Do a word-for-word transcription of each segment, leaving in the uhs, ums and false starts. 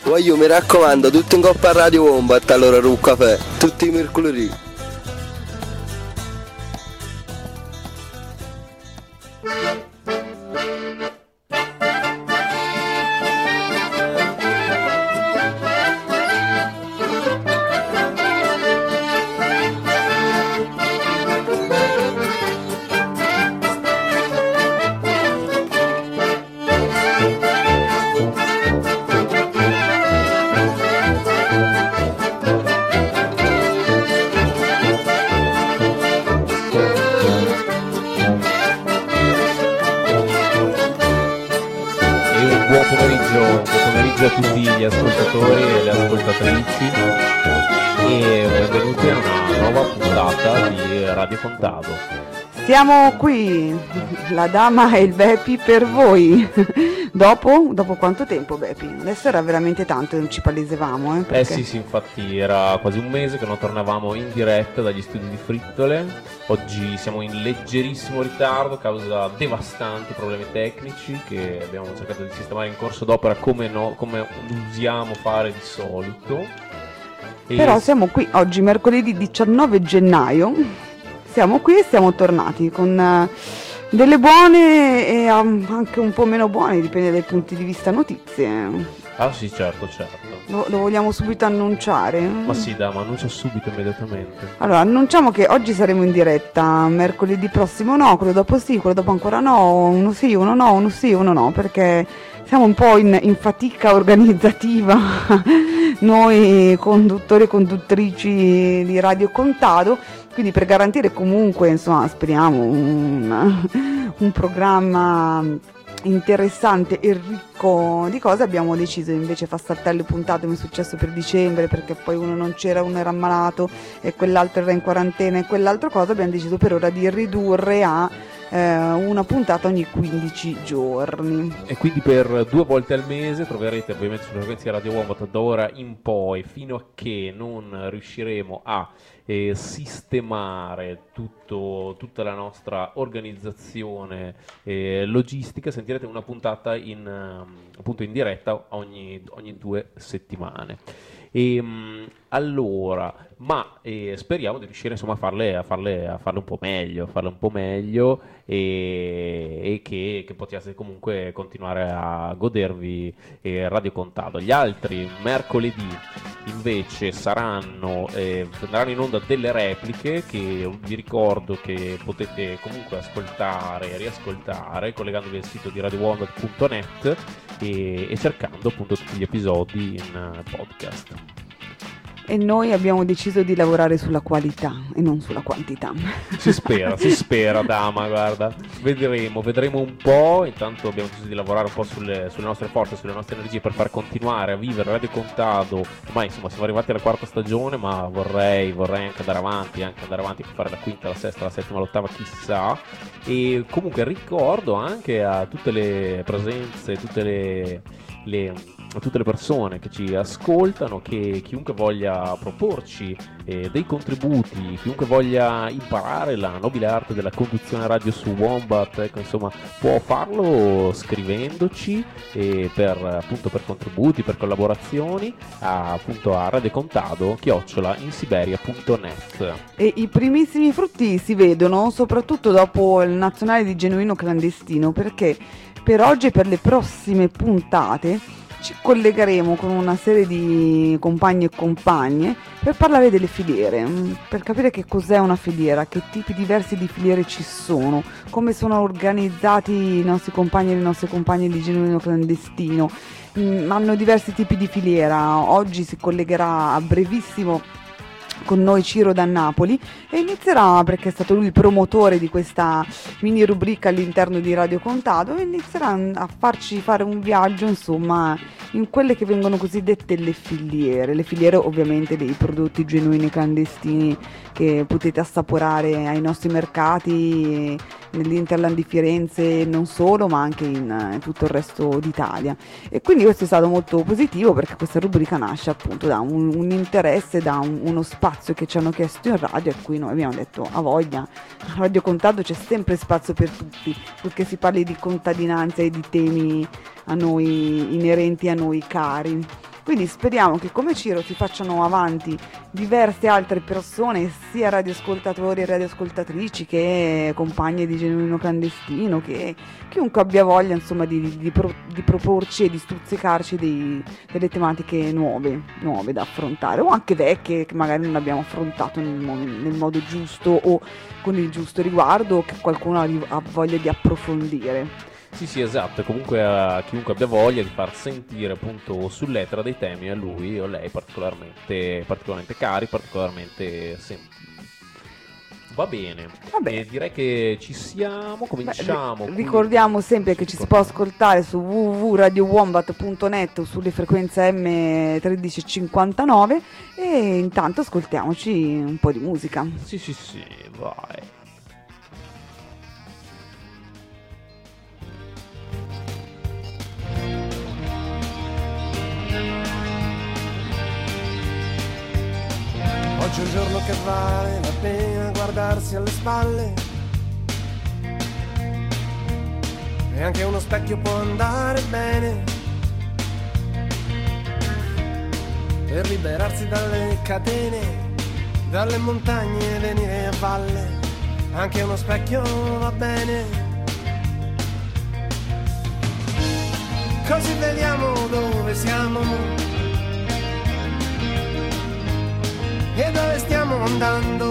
Voglio, mi raccomando, tutti in coppa a Radio Wombat, allora un caffè, tutti i mercoledì. A tutti gli ascoltatori e le ascoltatrici e benvenuti a una nuova puntata di Radio Contado. Siamo qui, la dama e il Bepi per voi. Dopo? Dopo quanto tempo, Bepi? Adesso era veramente tanto, non ci palesavamo. Eh, perché... eh sì, sì, infatti era quasi un mese che non tornavamo in diretta dagli studi di Frittole. Oggi siamo in leggerissimo ritardo a causa devastanti problemi tecnici che abbiamo cercato di sistemare in corso d'opera come, no, come usiamo fare di solito. E... Però siamo qui oggi, mercoledì diciannove gennaio, siamo qui e siamo tornati con uh, delle buone e um, anche un po' meno buone, dipende dai punti di vista notizie. Ah sì, certo, certo. Lo, lo vogliamo subito annunciare? Ma sì, dai, ma annuncia subito, immediatamente. Allora, annunciamo che oggi saremo in diretta, mercoledì prossimo no, quello dopo sì, quello dopo ancora no, uno sì, uno no, uno sì, uno no, perché siamo un po' in, in fatica organizzativa, noi conduttori e conduttrici di Radio Contado, quindi per garantire comunque, insomma, speriamo, un, un programma interessante e ricco di cose, abbiamo deciso invece far saltare le puntate come è successo per dicembre, perché poi uno non c'era, uno era ammalato e quell'altro era in quarantena e quell'altro cosa, abbiamo deciso per ora di ridurre a eh, una puntata ogni quindici giorni. E quindi per due volte al mese troverete ovviamente sulle frequenze di Radio Wombat da ora in poi, fino a che non riusciremo a eh, sistemare tutto, tutta la nostra organizzazione eh, logistica, sentirete una puntata in, uh, appunto in diretta ogni, ogni due settimane. E, um, allora, ma eh, speriamo di riuscire insomma a farle, a farle, a farle un po' meglio, a farle un po' meglio e, e che, che possiate comunque continuare a godervi eh, Radio Contado. Gli altri mercoledì invece saranno eh, andranno in onda delle repliche che vi ricordo che potete comunque ascoltare e riascoltare collegandovi al sito di radio wombat punto net e, e cercando appunto tutti gli episodi in uh, podcast. E noi abbiamo deciso di lavorare sulla qualità e non sulla quantità. Si spera, si spera, dama, guarda. Vedremo, vedremo un po'. Intanto abbiamo deciso di lavorare un po' sulle, sulle nostre forze, sulle nostre energie per far continuare a vivere Radio Contado. Ormai insomma siamo arrivati alla quarta stagione, ma vorrei, vorrei anche andare avanti, anche andare avanti per fare la quinta, la sesta, la settima, l'ottava, chissà. E comunque ricordo anche a tutte le presenze, tutte le... le a tutte le persone che ci ascoltano, che chiunque voglia proporci eh, dei contributi, chiunque voglia imparare la nobile arte della conduzione radio su Wombat, ecco, insomma, può farlo scrivendoci eh, per appunto per contributi, per collaborazioni a, appunto a radiocontado chiocciola insiberia punto net. E i primissimi frutti si vedono soprattutto dopo il nazionale di Genuino Clandestino, perché per oggi e per le prossime puntate ci collegheremo con una serie di compagni e compagne per parlare delle filiere, per capire che cos'è una filiera, che tipi diversi di filiere ci sono, come sono organizzati i nostri compagni e le nostre compagne di Genuino Clandestino. Mm, hanno diversi tipi di filiera. Oggi si collegherà a brevissimo con noi Ciro da Napoli e inizierà, perché è stato lui il promotore di questa mini rubrica all'interno di Radio Contado, e inizierà a farci fare un viaggio insomma in quelle che vengono cosiddette le filiere, le filiere ovviamente dei prodotti genuini clandestini che potete assaporare ai nostri mercati nell'Interland di Firenze, non solo, ma anche in, in tutto il resto d'Italia. E quindi questo è stato molto positivo, perché questa rubrica nasce appunto da un, un interesse, da un, uno spazio che ci hanno chiesto in radio, a cui noi abbiamo detto a voglia. A Radio Contado c'è sempre spazio per tutti, purché si parli di contadinanza e di temi a noi inerenti, a noi cari. Quindi speriamo che come Ciro si facciano avanti diverse altre persone, sia radioascoltatori e radioascoltatrici che compagni di Genuino Clandestino, che chiunque abbia voglia insomma di, di, pro, di proporci e di stuzzicarci dei, delle tematiche nuove, nuove da affrontare, o anche vecchie che magari non abbiamo affrontato nel, nel modo giusto o con il giusto riguardo, o che qualcuno ha, ha voglia di approfondire. Sì, sì, esatto, e comunque a chiunque abbia voglia di far sentire appunto sull'etere dei temi a lui o lei particolarmente, particolarmente cari, particolarmente sentiti. Va bene, Vabbè. E direi che ci siamo, cominciamo. Beh, ricordiamo sempre che ci si può ascoltare su w w w punto radio wombat punto net o sulle frequenze M tredici cinquantanove, e intanto ascoltiamoci un po' di musica. Sì, sì, sì, vai. Oggi è un giorno che vale la pena guardarsi alle spalle, e anche uno specchio può andare bene per liberarsi dalle catene, dalle montagne venire a valle. Anche uno specchio va bene, così vediamo dove siamo e dove stiamo andando,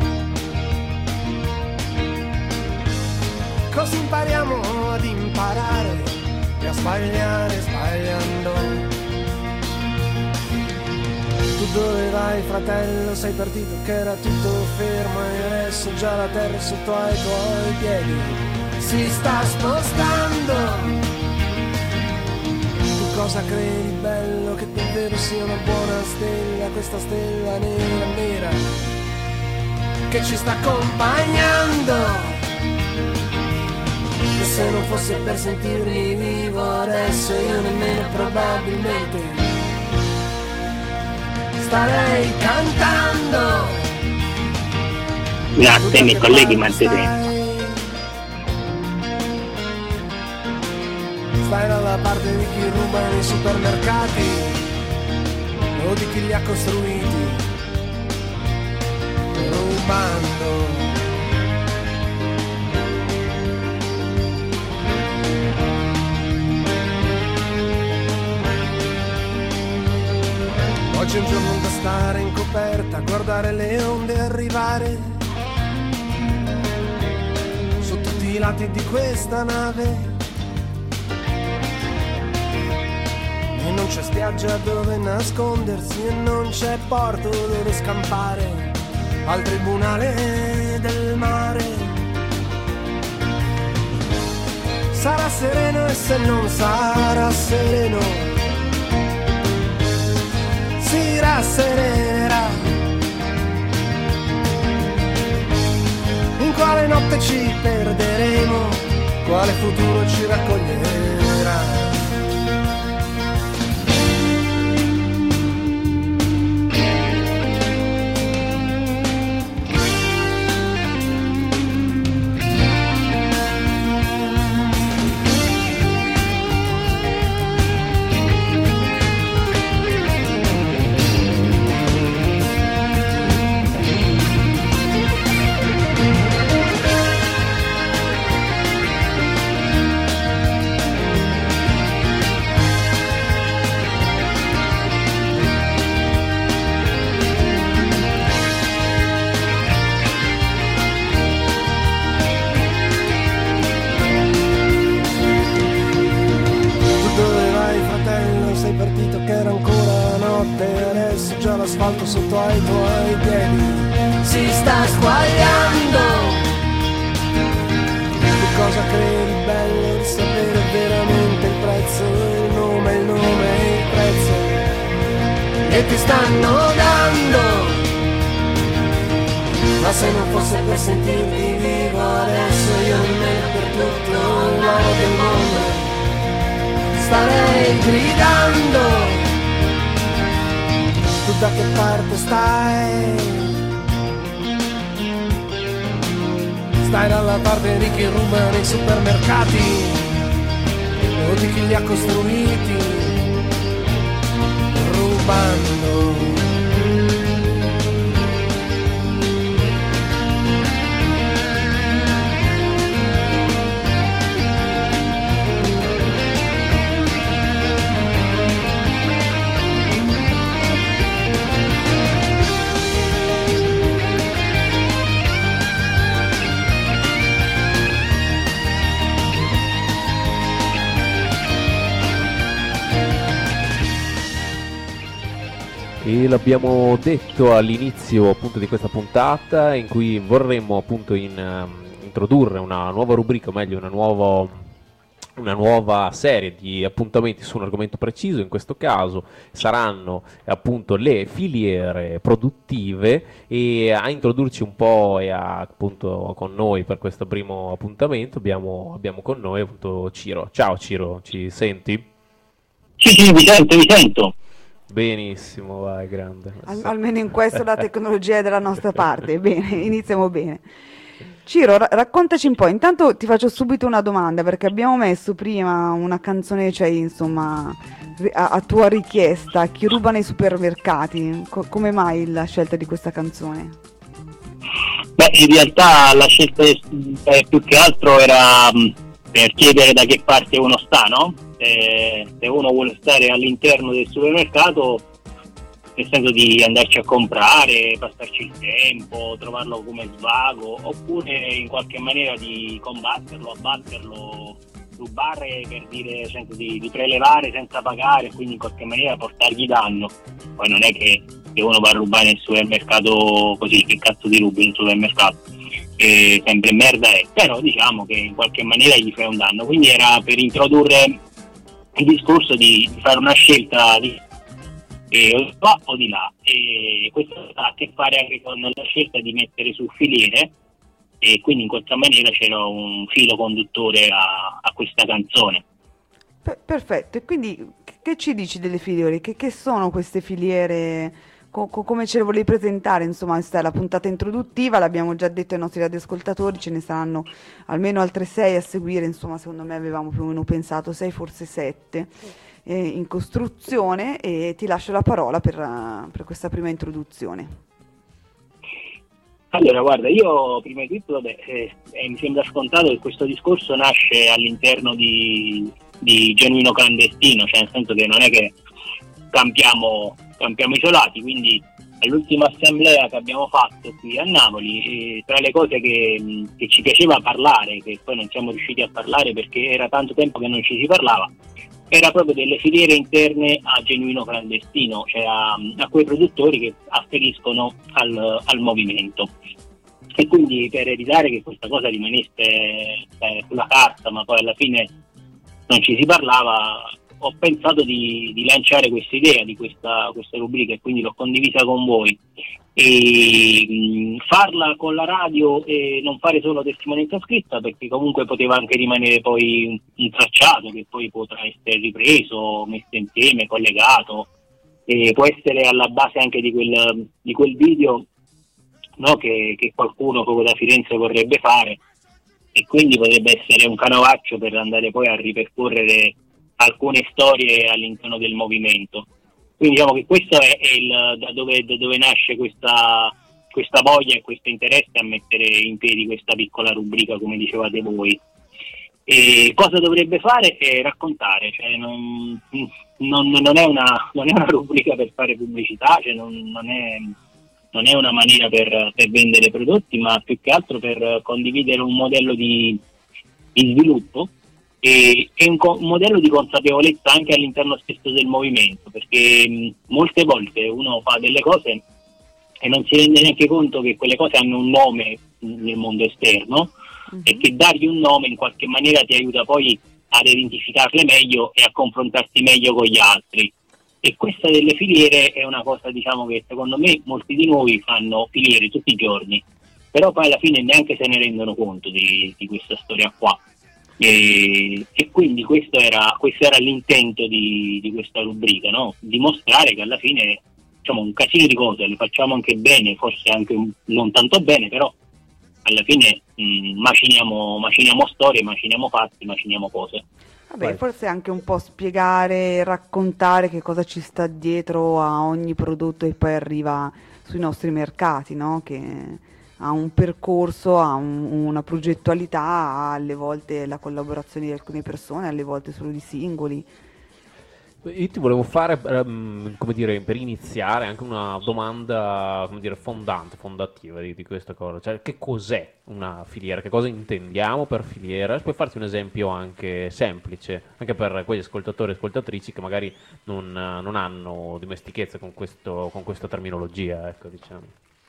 così impariamo ad imparare e a sbagliare sbagliando. Tu dove vai, fratello? Sei partito che era tutto fermo e adesso già la terra sotto ai tuoi piedi si sta spostando. Cosa credi bello che davvero sia una buona stella, questa stella nera nera che ci sta accompagnando? E se non fosse per sentirmi vivo adesso io nemmeno probabilmente starei cantando. Grazie ai miei colleghi Manzese. Stai dalla parte di chi ruba nei supermercati o di chi li ha costruiti rubando. Oggi è un giorno da stare in coperta, guardare le onde arrivare su tutti i lati di questa nave. E non c'è spiaggia dove nascondersi e non c'è porto dove scampare al tribunale del mare. Sarà sereno e se non sarà sereno si rasserenerà. In quale notte ci perderemo, quale futuro ci raccoglierà. L'asfalto sotto ai tuoi piedi si sta squagliando. Tu cosa credi bello di sapere veramente il prezzo, il nome, il nome e il prezzo che ti stanno dando? Ma se non fosse per sentirti vivo adesso io nemmeno per tutto l'oro del mondo starei gridando. Tu da che parte stai? Stai dalla parte di chi ruba nei supermercati o di chi li ha costruiti rubando. E l'abbiamo detto all'inizio appunto di questa puntata, in cui vorremmo appunto in, um, introdurre una nuova rubrica, o meglio una nuova, una nuova serie di appuntamenti su un argomento preciso. In questo caso saranno appunto le filiere produttive, e a introdurci un po' e a, appunto con noi per questo primo appuntamento abbiamo, abbiamo con noi appunto Ciro. Ciao Ciro, ci senti? Sì, sì, vi sento, vi sento. Benissimo, vai, grande. Al- almeno in questo la tecnologia è dalla nostra parte. Bene, iniziamo bene. Ciro, ra- raccontaci un po'. Intanto ti faccio subito una domanda, perché abbiamo messo prima una canzone, cioè insomma a, a tua richiesta, Chi ruba nei supermercati. Co- come mai la scelta di questa canzone? Beh, in realtà la scelta eh, più che altro era mh, per chiedere da che parte uno sta, no? Eh, se uno vuole stare all'interno del supermercato, nel senso di andarci a comprare, passarci il tempo, trovarlo come svago, oppure in qualche maniera di combatterlo, abbatterlo, rubare per dire, senso di, di prelevare senza pagare, quindi in qualche maniera portargli danno. Poi non è che, che uno va a rubare nel supermercato così, che cazzo di rubi nel supermercato, eh, sempre merda è, però diciamo che in qualche maniera gli fai un danno, quindi era per introdurre il discorso di, di fare una scelta di eh, o di qua o di là, e questo ha a che fare anche con la scelta di mettere su filiere, e quindi in questa maniera c'era un filo conduttore a, a questa canzone. Per- perfetto, e quindi che ci dici delle filiere? Che, che sono queste filiere? Co- co- come ce le volevi presentare? Insomma, questa è la puntata introduttiva, l'abbiamo già detto ai nostri radioascoltatori, ce ne saranno almeno altre sei a seguire, insomma, secondo me avevamo più o meno pensato sei, forse sette, eh, in costruzione, e ti lascio la parola per, uh, per questa prima introduzione. Allora, guarda, io prima di tutto, vabbè, eh, eh, mi sembra scontato che questo discorso nasce all'interno di, di Genuino Clandestino, cioè nel senso che non è che campiamo, campiamo isolati, quindi all'ultima assemblea che abbiamo fatto qui a Napoli, eh, tra le cose che, che ci piaceva parlare, che poi non siamo riusciti a parlare perché era tanto tempo che non ci si parlava, era proprio delle filiere interne a Genuino Clandestino, cioè a, a quei produttori che afferiscono al, al movimento. E quindi per evitare che questa cosa rimanesse eh, sulla carta, ma poi alla fine non ci si parlava, ho pensato di, di lanciare questa idea di questa, questa rubrica, e quindi l'ho condivisa con voi. E mh, farla con la radio e non fare solo testimonianza scritta, perché comunque poteva anche rimanere poi un, un tracciato che poi potrà essere ripreso, messo insieme, collegato, e può essere alla base anche di quel, di quel video, no, che, che qualcuno proprio da Firenze vorrebbe fare, e quindi potrebbe essere un canovaccio per andare poi a ripercorrere alcune storie all'interno del movimento. Quindi diciamo che questo è, è il, da, dove, da dove nasce questa, questa voglia e questo interesse a mettere in piedi questa piccola rubrica, come dicevate voi. E cosa dovrebbe fare? È raccontare, cioè non, non, non, è una, non è una rubrica per fare pubblicità, cioè non, non, è, non è una maniera per, per vendere prodotti, ma più che altro per condividere un modello di, di sviluppo. E è un, co- un modello di consapevolezza anche all'interno stesso del movimento, perché mh, molte volte uno fa delle cose e non si rende neanche conto che quelle cose hanno un nome mh, nel mondo esterno, uh-huh. e che dargli un nome in qualche maniera ti aiuta poi ad identificarle meglio e a confrontarti meglio con gli altri. E questa delle filiere è una cosa, diciamo, che secondo me molti di noi fanno filiere tutti i giorni, però poi alla fine neanche se ne rendono conto di, di questa storia qua. E, e quindi questo era, questo era l'intento di, di questa rubrica, no? Dimostrare che alla fine, diciamo, un casino di cose le facciamo anche bene, forse anche un, non tanto bene, però alla fine mh, maciniamo, maciniamo storie, maciniamo fatti, maciniamo cose. Vabbè, Vai. forse anche un po' spiegare, raccontare che cosa ci sta dietro a ogni prodotto che poi arriva sui nostri mercati, no? Che ha un percorso, ha un- una progettualità, ha alle volte la collaborazione di alcune persone, alle volte solo di singoli. Io ti volevo fare, ehm, come dire, per iniziare anche una domanda, come dire, fondante, fondativa di, di questa cosa. Cioè, che cos'è una filiera? Che cosa intendiamo per filiera? Puoi farti un esempio anche semplice, anche per quegli ascoltatori e ascoltatrici che magari non, non hanno dimestichezza con questo, con questa terminologia, ecco, diciamo.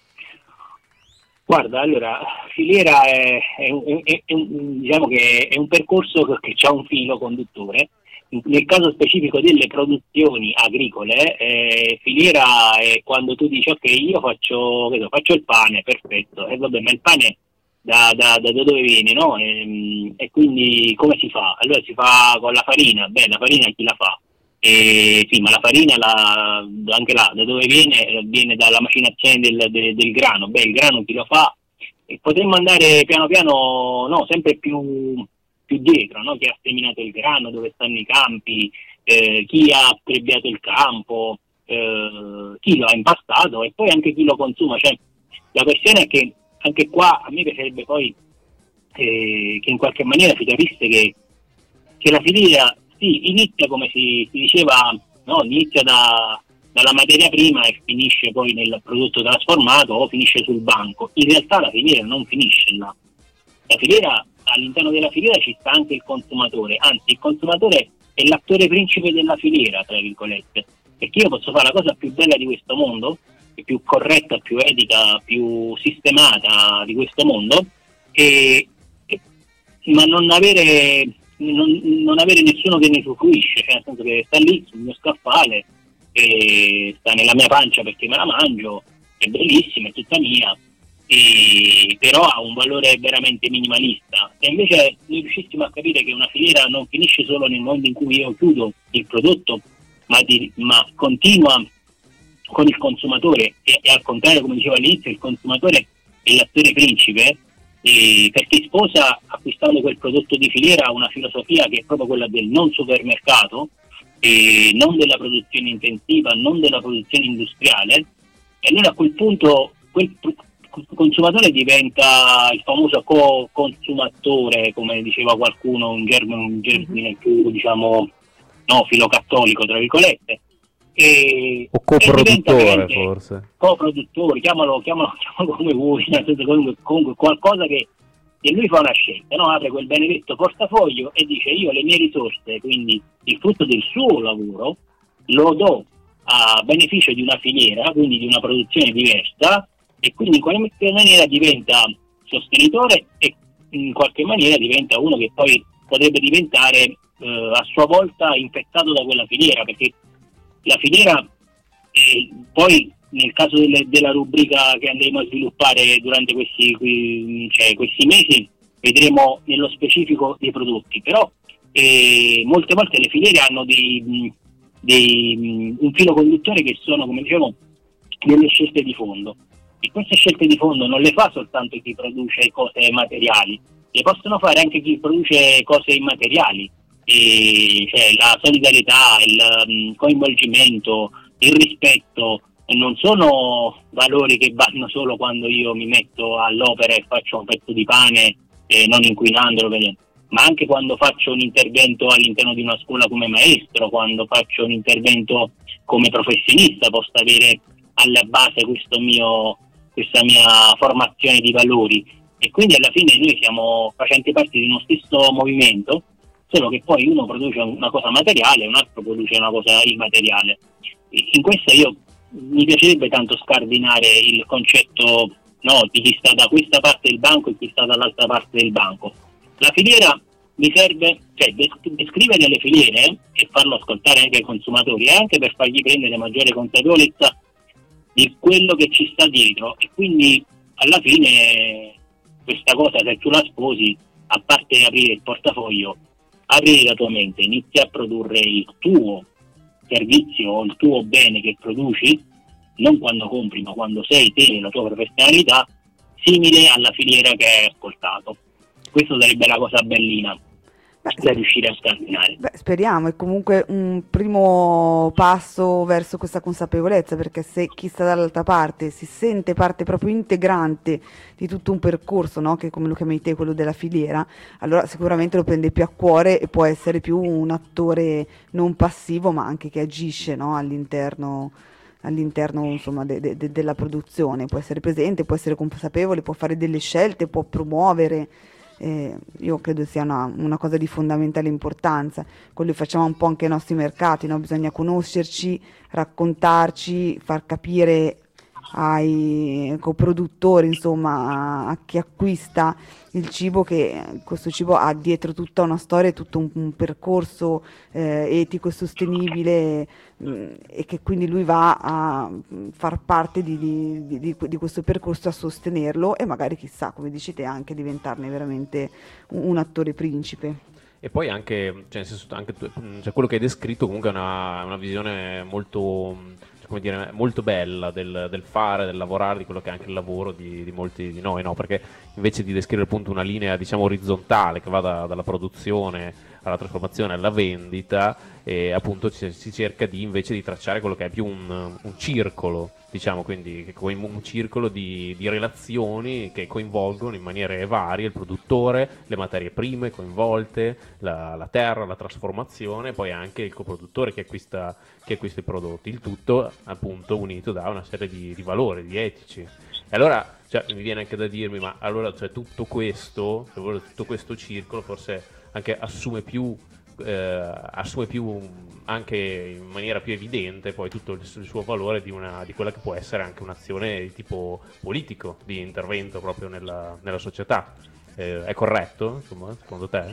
Guarda, allora, filiera è, è un, è- è un- diciamo che è un percorso che ha un filo conduttore. Nel caso specifico delle produzioni agricole, eh, filiera è quando tu dici ok, io faccio, che so, faccio il pane, perfetto, e vabbè, ma il pane da, da, da dove viene, no? E, e quindi come si fa? Allora si fa con la farina, beh, la farina chi la fa? E, sì, ma la farina, la, anche là, da dove viene? Viene dalla macinazione del, del, del grano, beh, il grano chi lo fa? E potremmo andare piano piano, no, sempre più più dietro, no? Chi ha seminato il grano, dove stanno i campi, eh, chi ha trebbiato il campo, eh, chi lo ha impastato e poi anche chi lo consuma. Cioè, la questione è che anche qua a me piacerebbe poi eh, che in qualche maniera si capisse che, che la filiera sì, inizia come si, si diceva, no? Inizia da, dalla materia prima e finisce poi nel prodotto trasformato o finisce sul banco. In realtà la filiera non finisce là. La filiera, all'interno della filiera ci sta anche il consumatore, anzi il consumatore è l'attore principe della filiera, tra virgolette, perché io posso fare la cosa più bella di questo mondo, più corretta, più etica, più sistemata di questo mondo, e, e- ma non avere, non, non avere nessuno che ne usufruisce, cioè nel senso che sta lì sul mio scaffale, e sta nella mia pancia perché me la mangio, è bellissima, è tutta mia, e però ha un valore veramente minimalista. Se invece noi riuscissimo a capire che una filiera non finisce solo nel momento in cui io chiudo il prodotto, ma, di, ma continua con il consumatore e, e al contrario, come dicevo all'inizio, il consumatore è l'attore principe, e perché sposa, acquistando quel prodotto di filiera, una filosofia che è proprio quella del non supermercato, e non della produzione intensiva, non della produzione industriale, e allora a quel punto quel consumatore diventa il famoso co-consumatore, come diceva qualcuno, un germe, un germe più, diciamo, no, filocattolico, tra virgolette, e, O e diventa coproduttore, veramente forse. coproduttore, chiamalo, chiamalo, chiamalo come vuoi, nel senso, comunque, comunque qualcosa che, che lui fa una scelta, no? Apre quel benedetto portafoglio e dice io le mie risorse, quindi il frutto del suo lavoro, lo do a beneficio di una filiera, quindi di una produzione diversa, e quindi in qualche maniera diventa sostenitore e in qualche maniera diventa uno che poi potrebbe diventare eh, a sua volta infettato da quella filiera, perché la filiera eh, poi nel caso delle, della rubrica che andremo a sviluppare durante questi, qui, cioè, questi mesi vedremo nello specifico dei prodotti, però eh, molte volte le filiere hanno dei, dei, un filo conduttore che sono, come dicevo, delle scelte di fondo. E queste scelte di fondo non le fa soltanto chi produce cose materiali, le possono fare anche chi produce cose immateriali, e, cioè la solidarietà, il um, coinvolgimento, il rispetto non sono valori che vanno solo quando io mi metto all'opera e faccio un pezzo di pane eh, non inquinandolo, ma anche quando faccio un intervento all'interno di una scuola come maestro, quando faccio un intervento come professionista, posso avere alla base questo mio questa mia formazione di valori, e quindi alla fine noi siamo facenti parte di uno stesso movimento, solo che poi uno produce una cosa materiale e un altro produce una cosa immateriale. In questo io mi piacerebbe tanto scardinare il concetto, no, di chi sta da questa parte del banco e chi sta dall'altra parte del banco. La filiera mi serve, cioè descrivere le filiere e farlo ascoltare anche ai consumatori, anche per fargli prendere maggiore consapevolezza di quello che ci sta dietro, e quindi alla fine questa cosa, se tu la sposi, a parte aprire il portafoglio, apri la tua mente, inizi a produrre il tuo servizio o il tuo bene che produci, non quando compri ma quando sei te, la tua da riuscire a scardinare. Beh, speriamo, è comunque un primo passo verso questa consapevolezza, perché se chi sta dall'altra parte si sente parte proprio integrante di tutto un percorso, no? Che come lo chiami te, quello della filiera, allora sicuramente lo prende più a cuore e può essere più un attore non passivo, ma anche che agisce, no? all'interno all'interno insomma de- de- de- della produzione, può essere presente, può essere consapevole, può fare delle scelte, può promuovere. Eh, io credo sia una, una cosa di fondamentale importanza. Quello che facciamo un po' anche ai nostri mercati, no? Bisogna conoscerci, raccontarci, far capire ai coproduttori, insomma, a, a chi acquista il cibo, che questo cibo ha dietro tutta una storia, tutto un, un percorso eh, etico e sostenibile, mh, e che quindi lui va a far parte di, di, di, di questo percorso, a sostenerlo e magari, chissà, come dici te, anche diventarne veramente un, un attore principe. E poi anche, cioè, nel senso, anche tu- cioè, quello che hai descritto comunque è una, una visione molto, cioè, come dire, molto bella del, del fare, del lavorare, di quello che è anche il lavoro di, di molti di noi, no? Perché invece di descrivere appunto una linea, diciamo, orizzontale che va da- dalla produzione alla trasformazione alla vendita, e appunto ci- si cerca di invece di tracciare quello che è più un, un circolo, diciamo, quindi che coin- un circolo di, di relazioni che coinvolgono in maniere varie il produttore, le materie prime coinvolte, la, la terra, la trasformazione, e poi anche il coproduttore che acquista, che acquista i prodotti, il tutto appunto unito da una serie di, di valori, di etici. E allora, cioè, mi viene anche da dirmi, ma allora, cioè, tutto questo, tutto questo circolo forse anche assume più, eh, assume più anche in maniera più evidente poi tutto il, il suo valore di, una, di quella che può essere anche un'azione di tipo politico, di intervento proprio nella, nella società. Eh, è corretto, insomma, secondo te?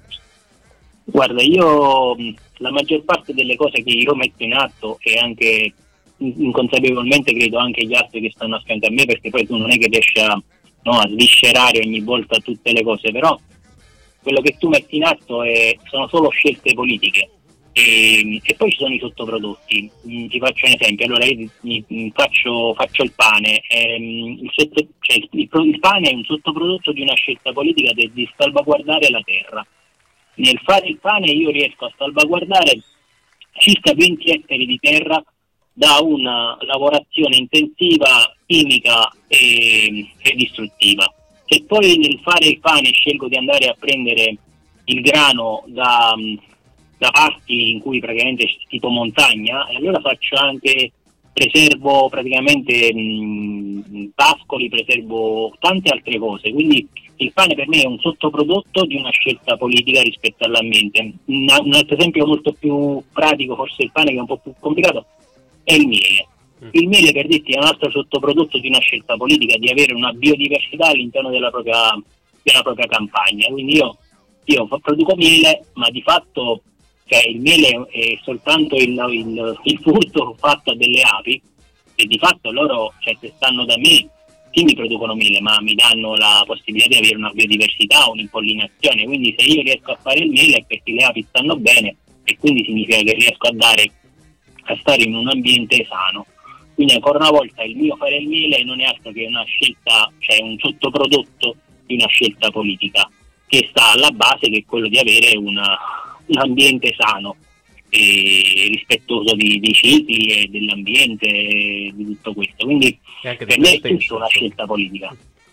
Guarda, io mh, la maggior parte delle cose che io metto in atto, e anche in- inconsapevolmente credo anche gli altri che stanno a fianco a me, perché poi tu non è che riesci a, no, a sviscerare ogni volta tutte le cose, però quello che tu metti in atto è, sono solo scelte politiche, e, e poi ci sono i sottoprodotti. Mm, ti faccio un esempio. Allora io ti- mi- mi faccio, faccio il pane. Ehm, il, sotto- cioè, il, il pro- il pane è un sottoprodotto di una scelta politica de- di salvaguardare la terra. Nel fare il pane io riesco a salvaguardare circa venti ettari di terra da una lavorazione intensiva, chimica e, e distruttiva. Se poi nel fare il pane scelgo di andare a prendere il grano da, da parti in cui praticamente c'è tipo montagna, e allora faccio anche, preservo praticamente mh, pascoli, preservo tante altre cose. Quindi il pane per me è un sottoprodotto di una scelta politica rispetto all'ambiente. Un, un altro esempio molto più pratico, forse il pane che è un po' più complicato, è il miele. Il miele, per dirti, è un altro sottoprodotto di una scelta politica di avere una biodiversità all'interno della propria, della propria campagna. Quindi io, io produco miele, ma di fatto, cioè, il miele è soltanto il, il, il frutto fatto delle api, e di fatto loro, cioè, se stanno da me, sì, mi producono miele, ma mi danno la possibilità di avere una biodiversità, un'impollinazione. Quindi se io riesco a fare il miele è perché le api stanno bene, e quindi significa che riesco a dare a stare in un ambiente sano. Quindi ancora una volta il mio fare il miele non è altro che una scelta, cioè un sottoprodotto di una scelta politica che sta alla base, che è quello di avere una, un ambiente sano e rispettoso di, dei cicli e dell'ambiente e di tutto questo. Quindi E anche per di me te è stesso, tutto una insomma. scelta politica.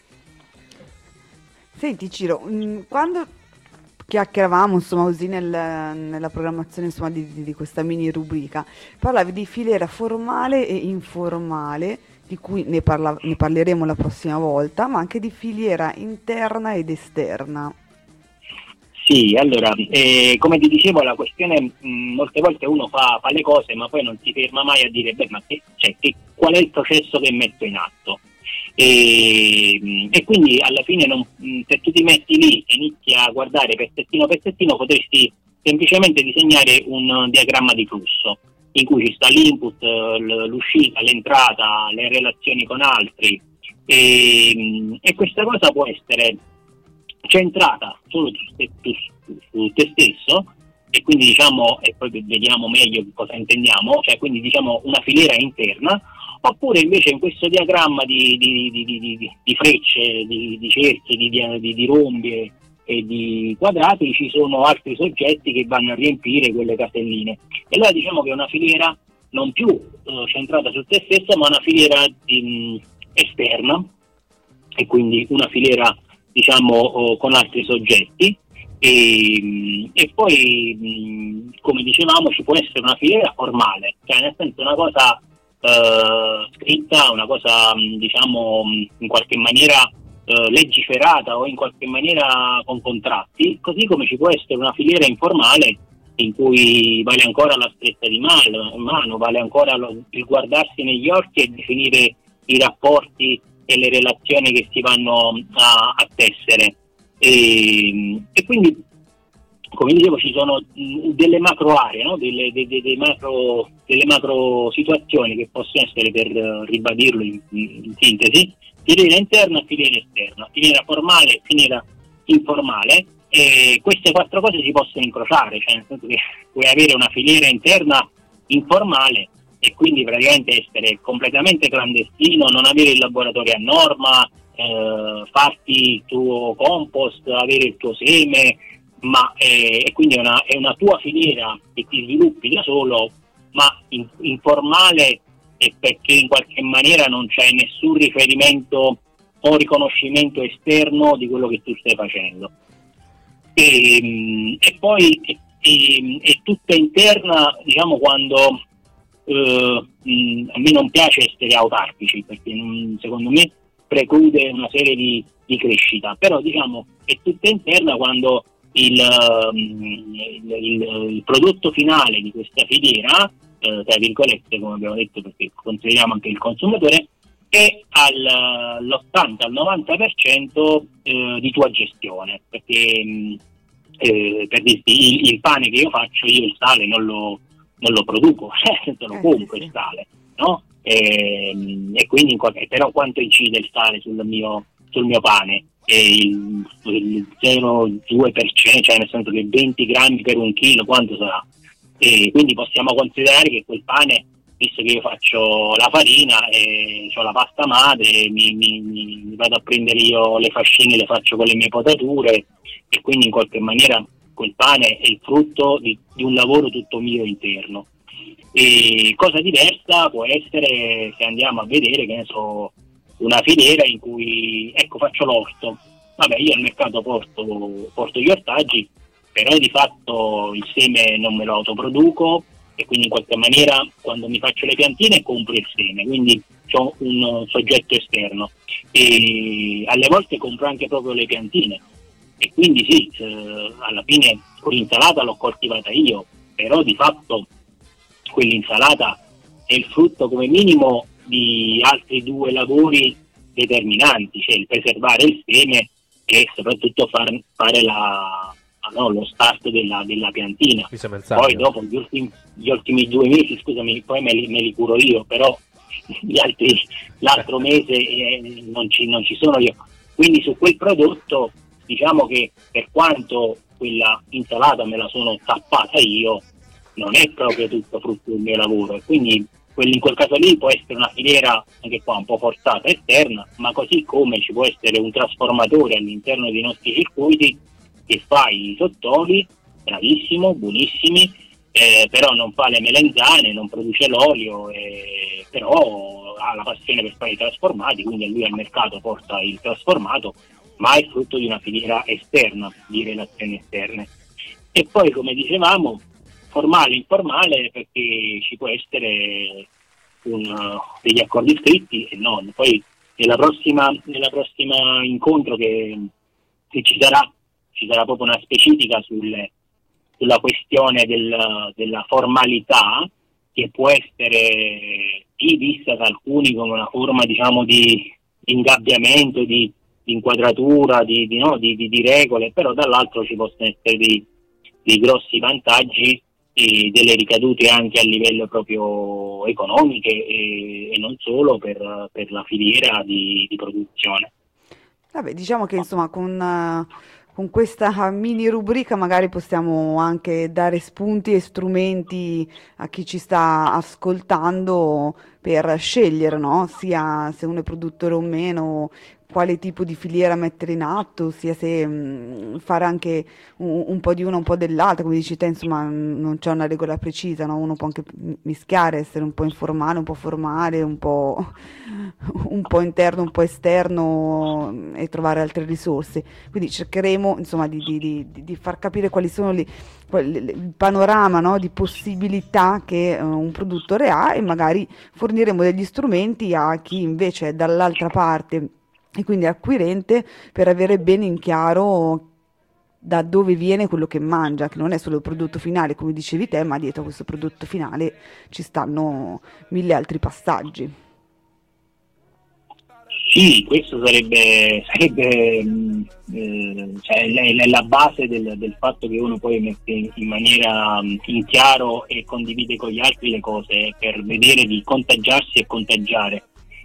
Senti Ciro, mh, quando chiacchieravamo insomma così nel- nella programmazione insomma di, di- di questa mini rubrica, parlavi di filiera formale e informale, di cui ne, parla- ne parleremo la prossima volta, ma anche di filiera interna ed esterna. Sì, allora, eh, come ti dicevo, la questione, mh, molte volte uno fa, fa le cose, ma poi non si ferma mai a dire, beh, ma che, cioè, che, qual è il processo che metto in atto? E, mh, e quindi alla fine, non, mh, se tu ti metti lì e inizi a guardare pezzettino pezzettino, potresti semplicemente disegnare un diagramma di flusso, in cui ci sta l'input, l- l'uscita, l'entrata, le relazioni con altri, e, mh, e questa cosa può essere centrata solo su te, su- su te stesso, e quindi diciamo, e poi vediamo meglio cosa intendiamo, cioè quindi diciamo una filiera interna, oppure invece in questo diagramma di, di, di, di, di, di frecce, di, di cerchi, di, di, di rombi e, e di quadrati ci sono altri soggetti che vanno a riempire quelle caselline. E allora diciamo che è una filiera non più eh, centrata su te stessa, ma una filiera in, esterna, e quindi una filiera diciamo oh, con altri soggetti. E, e poi mh, come dicevamo ci può essere una filiera formale, cioè nel senso una cosa eh, scritta, una cosa mh, diciamo mh, in qualche maniera eh, legiferata o in qualche maniera con contratti, così come ci può essere una filiera informale in cui vale ancora la stretta di mano, mano vale ancora lo, il guardarsi negli occhi e definire i rapporti e le relazioni che si vanno a, a tessere. E, e quindi, come dicevo, ci sono mh, delle macro aree, no? delle, de, de, de macro, delle macro situazioni che possono essere, per uh, ribadirlo in, in sintesi, filiera interna, filiera esterna, filiera formale, filiera informale. E queste quattro cose si possono incrociare, cioè nel senso che puoi avere una filiera interna informale e quindi praticamente essere completamente clandestino, non avere il laboratorio a norma, eh, farti il tuo compost, avere il tuo seme, ma eh, e quindi è una, è una tua filiera che ti sviluppi da solo, ma in, informale, e perché in qualche maniera non c'è nessun riferimento o riconoscimento esterno di quello che tu stai facendo. E, e poi è, è, è tutta interna, diciamo, quando eh, mh, a me non piace essere autarchici, perché non, secondo me preclude una serie di, di crescita, però diciamo è tutta interna quando il, il, il, il prodotto finale di questa filiera, eh, tra virgolette, come abbiamo detto, perché consideriamo anche il consumatore, è all'ottanta al novanta per cento eh, di tua gestione, perché eh, per dirti, il, il pane che io faccio, io il sale non lo, non lo produco, lo eh, compro sì, il sale, no? E, e quindi in qualche, però quanto incide il sale sul mio, sul mio pane? E il, il zero virgola due per cento, cioè nel senso che venti grammi per un chilo, quanto sarà? E quindi possiamo considerare che quel pane, visto che io faccio la farina e ho la pasta madre, mi, mi, mi vado a prendere io le fascine, le faccio con le mie potature, e quindi in qualche maniera quel pane è il frutto di, di un lavoro tutto mio interno. E cosa diversa può essere se andiamo a vedere, che ne so, una filiera in cui, ecco, faccio l'orto, vabbè, io al mercato porto, porto gli ortaggi, però di fatto il seme non me lo autoproduco, e quindi in qualche maniera quando mi faccio le piantine compro il seme, quindi ho un soggetto esterno, e alle volte compro anche proprio le piantine, e quindi sì, eh, alla fine l'insalata l'ho coltivata io, però di fatto quell'insalata è il frutto come minimo di altri due lavori determinanti, cioè il preservare il seme e soprattutto far, fare la, no, lo start della, della piantina. Poi dopo gli ultimi, gli ultimi due mesi, scusami, poi me li, me li curo io, però gli altri, l'altro mese eh, non, ci, non ci sono io. Quindi su quel prodotto diciamo che per quanto quella insalata me la sono tappata io, non è proprio tutto frutto del mio lavoro, e quindi in quel caso lì può essere una filiera anche qua un po' forzata esterna, ma così come ci può essere un trasformatore all'interno dei nostri circuiti che fa i sottoli, bravissimo, buonissimi, eh, però non fa le melenzane, non produce l'olio, eh, però ha la passione per fare i trasformati, quindi a lui al mercato porta il trasformato, ma è frutto di una filiera esterna, di relazioni esterne. E poi, come dicevamo, formale, informale, perché ci può essere un, degli accordi scritti e non. Poi nella prossima, nella prossima incontro che, che ci sarà, ci sarà proprio una specifica sulle, sulla questione del, della formalità, che può essere sì, vista da alcuni come una forma, diciamo, di ingabbiamento, di, di inquadratura, di, di, no, di, di, di regole, però dall'altro ci possono essere dei, dei grossi vantaggi e delle ricadute anche a livello proprio economiche e, e non solo per, per la filiera di, di produzione. Vabbè, diciamo che insomma con, uh, con questa mini rubrica magari possiamo anche dare spunti e strumenti a chi ci sta ascoltando per scegliere, no? Sia se uno è produttore o meno, quale tipo di filiera mettere in atto, sia se mh, fare anche un, un po' di una, un po' dell'altra, come dici te, insomma, mh, non c'è una regola precisa, no? Uno può anche mischiare, essere un po' informale, un po' formale, un po', un po' interno, un po' esterno mh, e trovare altre risorse. Quindi cercheremo, insomma, di, di- di- di far capire quali sono le- qual- le- il panorama, no, di possibilità che eh, un produttore ha, e magari forniremo degli strumenti a chi invece è dall'altra parte e quindi acquirente, per avere bene in chiaro da dove viene quello che mangia, che non è solo il prodotto finale, come dicevi te, ma dietro a questo prodotto finale ci stanno mille altri passaggi. Sì, questo sarebbe, sarebbe mh, eh, cioè, è, è la base del, del fatto che uno poi mette in, in maniera mh, in chiaro e condivide con gli altri le cose, per vedere di contagiarsi e contagiare.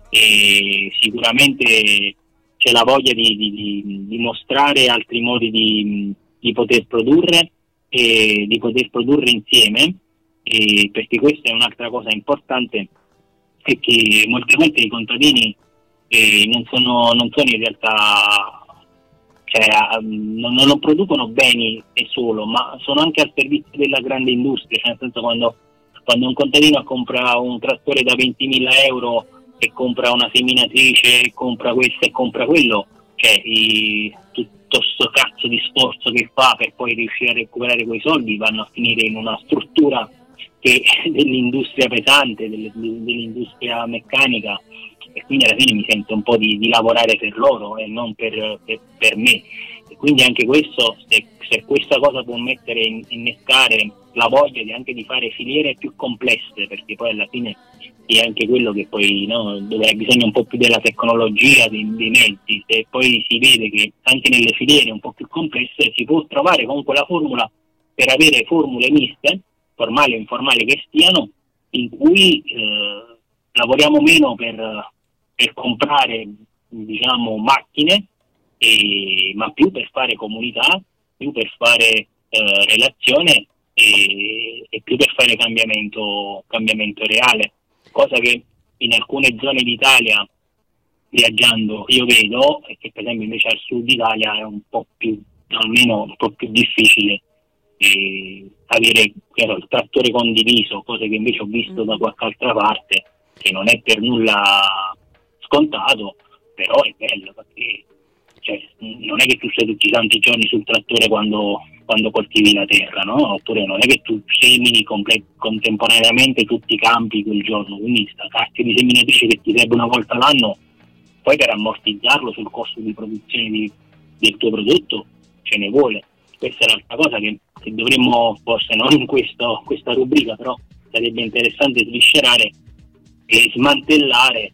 E sicuramente c'è la voglia di, di, di, di mostrare altri modi di, di poter produrre e di poter produrre insieme, e perché questa è un'altra cosa importante, è che molte volte i contadini eh, non sono non sono in realtà, cioè, um, non, non producono beni e solo, ma sono anche al servizio della grande industria, cioè nel senso, quando, quando un contadino compra un trattore da ventimila euro e compra una seminatrice e compra questo e compra quello, cioè i, tutto sto cazzo di sforzo che fa per poi riuscire a recuperare quei soldi vanno a finire in una struttura che dell'industria pesante, delle- dell'industria meccanica, e quindi alla fine mi sento un po' di, di lavorare per loro e non per, per, per me. E quindi anche questo, se, se questa cosa può mettere in, innescare la voglia di anche di fare filiere più complesse, perché poi alla fine è anche quello che poi, no, dove hai bisogno un po' più della tecnologia, dei, dei mezzi, se poi si vede che anche nelle filiere un po' più complesse si può trovare comunque la formula per avere formule miste, formali o informali che stiano, in cui eh, lavoriamo meno per, per comprare, diciamo, macchine, e, ma più per fare comunità, più per fare eh, relazione e, e più per fare cambiamento, cambiamento reale, cosa che in alcune zone d'Italia, viaggiando, io vedo, e che per esempio invece al sud Italia è un po' più, almeno un po' più difficile eh, avere, che so, il trattore condiviso, cose che invece ho visto da qualche altra parte, che non è per nulla scontato, però è bello, perché cioè, non è che tu sei tutti i santi giorni sul trattore quando, quando coltivi la terra, no? Oppure non è che tu semini comple- contemporaneamente tutti i campi quel giorno, quindi sta cacchio di seminatrice che ti serve una volta l'anno, poi per ammortizzarlo sul costo di produzione di, del tuo prodotto ce ne vuole. Questa è l'altra cosa che, che dovremmo, forse non in questo, questa rubrica, però sarebbe interessante sviscerare e smantellare.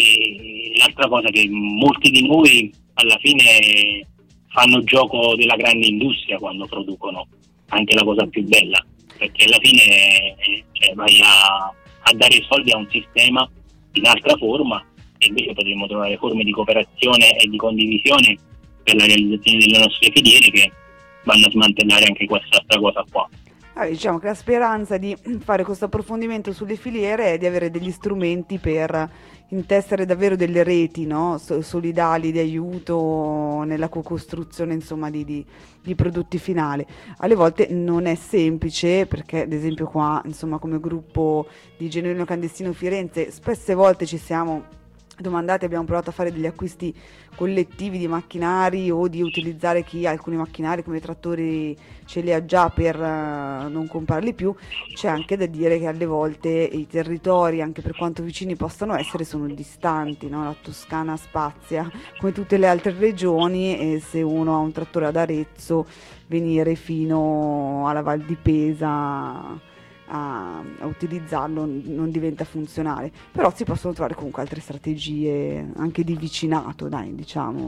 E l'altra cosa, che molti di noi alla fine fanno gioco della grande industria quando producono, anche la cosa più bella, perché alla fine eh, cioè, vai a, a dare soldi a un sistema in altra forma, e invece potremmo trovare forme di cooperazione e di condivisione per la realizzazione delle nostre filiere che vanno a smantellare anche quest'altra cosa qua. Ah, diciamo che la speranza di fare questo approfondimento sulle filiere è di avere degli strumenti per intessere davvero delle reti, no? So- solidali di aiuto nella co-costruzione, insomma, di, di- di prodotti finali. Alle volte non è semplice, perché ad esempio qua, insomma, come gruppo di Genuino Clandestino Firenze, spesse volte ci siamo domandati, abbiamo provato a fare degli acquisti collettivi di macchinari, o di utilizzare chi ha alcuni macchinari come trattori ce li ha già, per eh, non comprarli più. C'è anche da dire che alle volte i territori, anche per quanto vicini possano essere, sono distanti, no? La Toscana spazia come tutte le altre regioni, e se uno ha un trattore ad Arezzo, venire fino alla Val di Pesa a, a utilizzarlo non diventa funzionale, però si possono trovare comunque altre strategie anche di vicinato, dai, diciamo,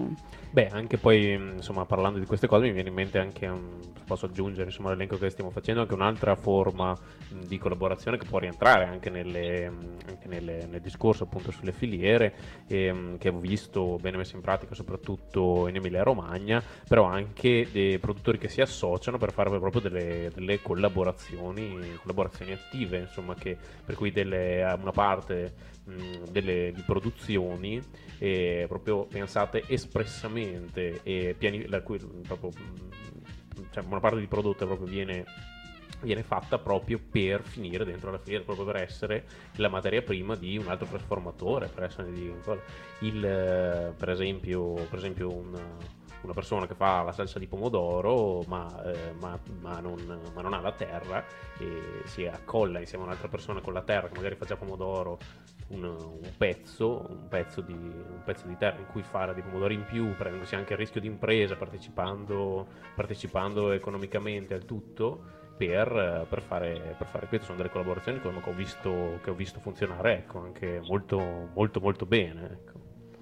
Beh, anche poi, insomma, parlando di queste cose mi viene in mente anche, um, posso aggiungere, insomma, all'elenco che stiamo facendo, anche un'altra forma mh, di collaborazione che può rientrare anche, nelle, mh, anche nelle, nel discorso appunto sulle filiere, e, mh, che ho visto bene messo in pratica soprattutto in Emilia Romagna, però anche dei produttori che si associano per fare proprio delle, delle collaborazioni, collaborazioni attive, insomma, che, per cui delle, una parte mh, delle di produzioni eh, proprio pensate espressamente e piani, la cui proprio, cioè una parte di prodotto proprio viene, viene fatta proprio per finire dentro la filiera, proprio per essere la materia prima di un altro trasformatore, per essere di il, per esempio, per esempio un una persona che fa la salsa di pomodoro ma, eh, ma, ma, non, ma non ha la terra e si accolla insieme a un'altra persona con la terra che magari fa già pomodoro un, un pezzo un pezzo, di, un pezzo di terra in cui fare dei pomodori in più, prendendosi anche il rischio di impresa, partecipando, partecipando economicamente al tutto per, per, fare, per fare questo. Sono delle collaborazioni che ho visto, che ho visto funzionare, ecco, anche molto molto molto bene, ecco.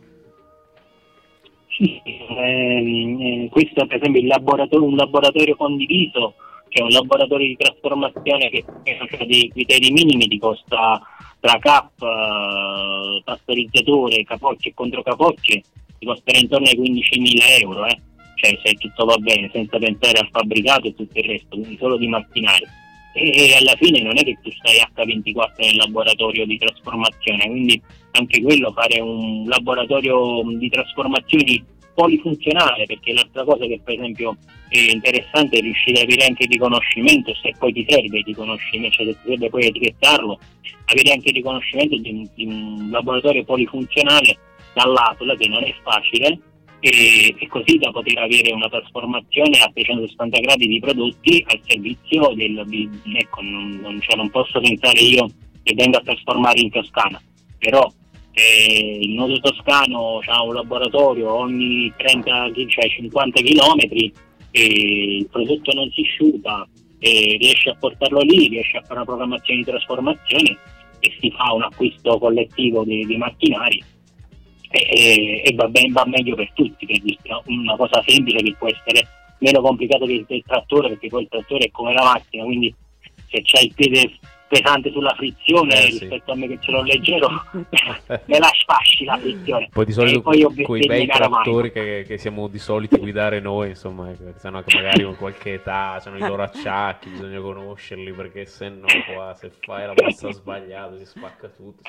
Sì, ehm, questo per esempio il laboratorio, un laboratorio condiviso, che è un laboratorio di trasformazione che ha dei criteri minimi, ti costa tra cap, eh, pastorizzatore, capocce e controcapocce, ti costerà intorno ai quindicimila euro, eh? Cioè se tutto va bene, senza pensare al fabbricato e tutto il resto, quindi solo di macchinari. E, e alla fine non è che tu stai acca ventiquattro nel laboratorio di trasformazione, quindi anche quello, fare un laboratorio di trasformazioni polifunzionale, perché l'altra cosa che per esempio è interessante è riuscire ad avere anche il riconoscimento, se poi ti serve il riconoscimento, cioè se ti serve poi etichettarlo, avere anche il riconoscimento di un, di un laboratorio polifunzionale dall'A T L, che non è facile, e, e così da poter avere una trasformazione a trecentosessanta gradi di prodotti al servizio del, di, ecco, non, non, cioè non posso pensare io che venga a trasformare in Toscana, però eh, il nodo toscano ha un laboratorio ogni trenta, cioè cinquanta chilometri, e il prodotto non si sciupa, e riesce a portarlo lì, riesce a fare una programmazione di trasformazione e si fa un acquisto collettivo di, di macchinari. E, e va, ben, va meglio per tutti, per dirti, no? Una cosa semplice che può essere meno complicato che il trattore, perché poi il trattore è come la macchina, quindi se c'hai il piede pesante sulla frizione eh, rispetto sì. a me che ce l'ho leggero me la sfasci la frizione. Poi di solito quei bei trattori che, che siamo di solito guidare noi, insomma, sanno che magari con qualche età hanno i loro acciacchi, bisogna conoscerli, perché se no qua se fai la mossa sbagliata si spacca tutto.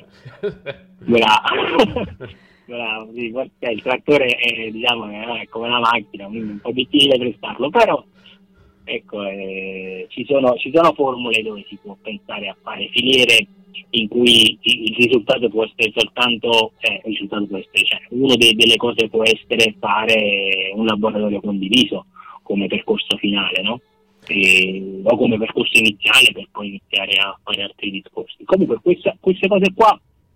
Bravo. Bravo, sì, il trattore è, diciamo, è come una macchina, quindi un po' difficile prestarlo, però ecco, eh, ci sono ci sono formule dove si può pensare a fare filiere in cui il risultato può essere soltanto, cioè, il risultato può essere, cioè, una de- delle cose può essere fare un laboratorio condiviso come percorso finale, no? E, o come percorso iniziale per poi iniziare a fare altri discorsi. Comunque questa, queste cose qua,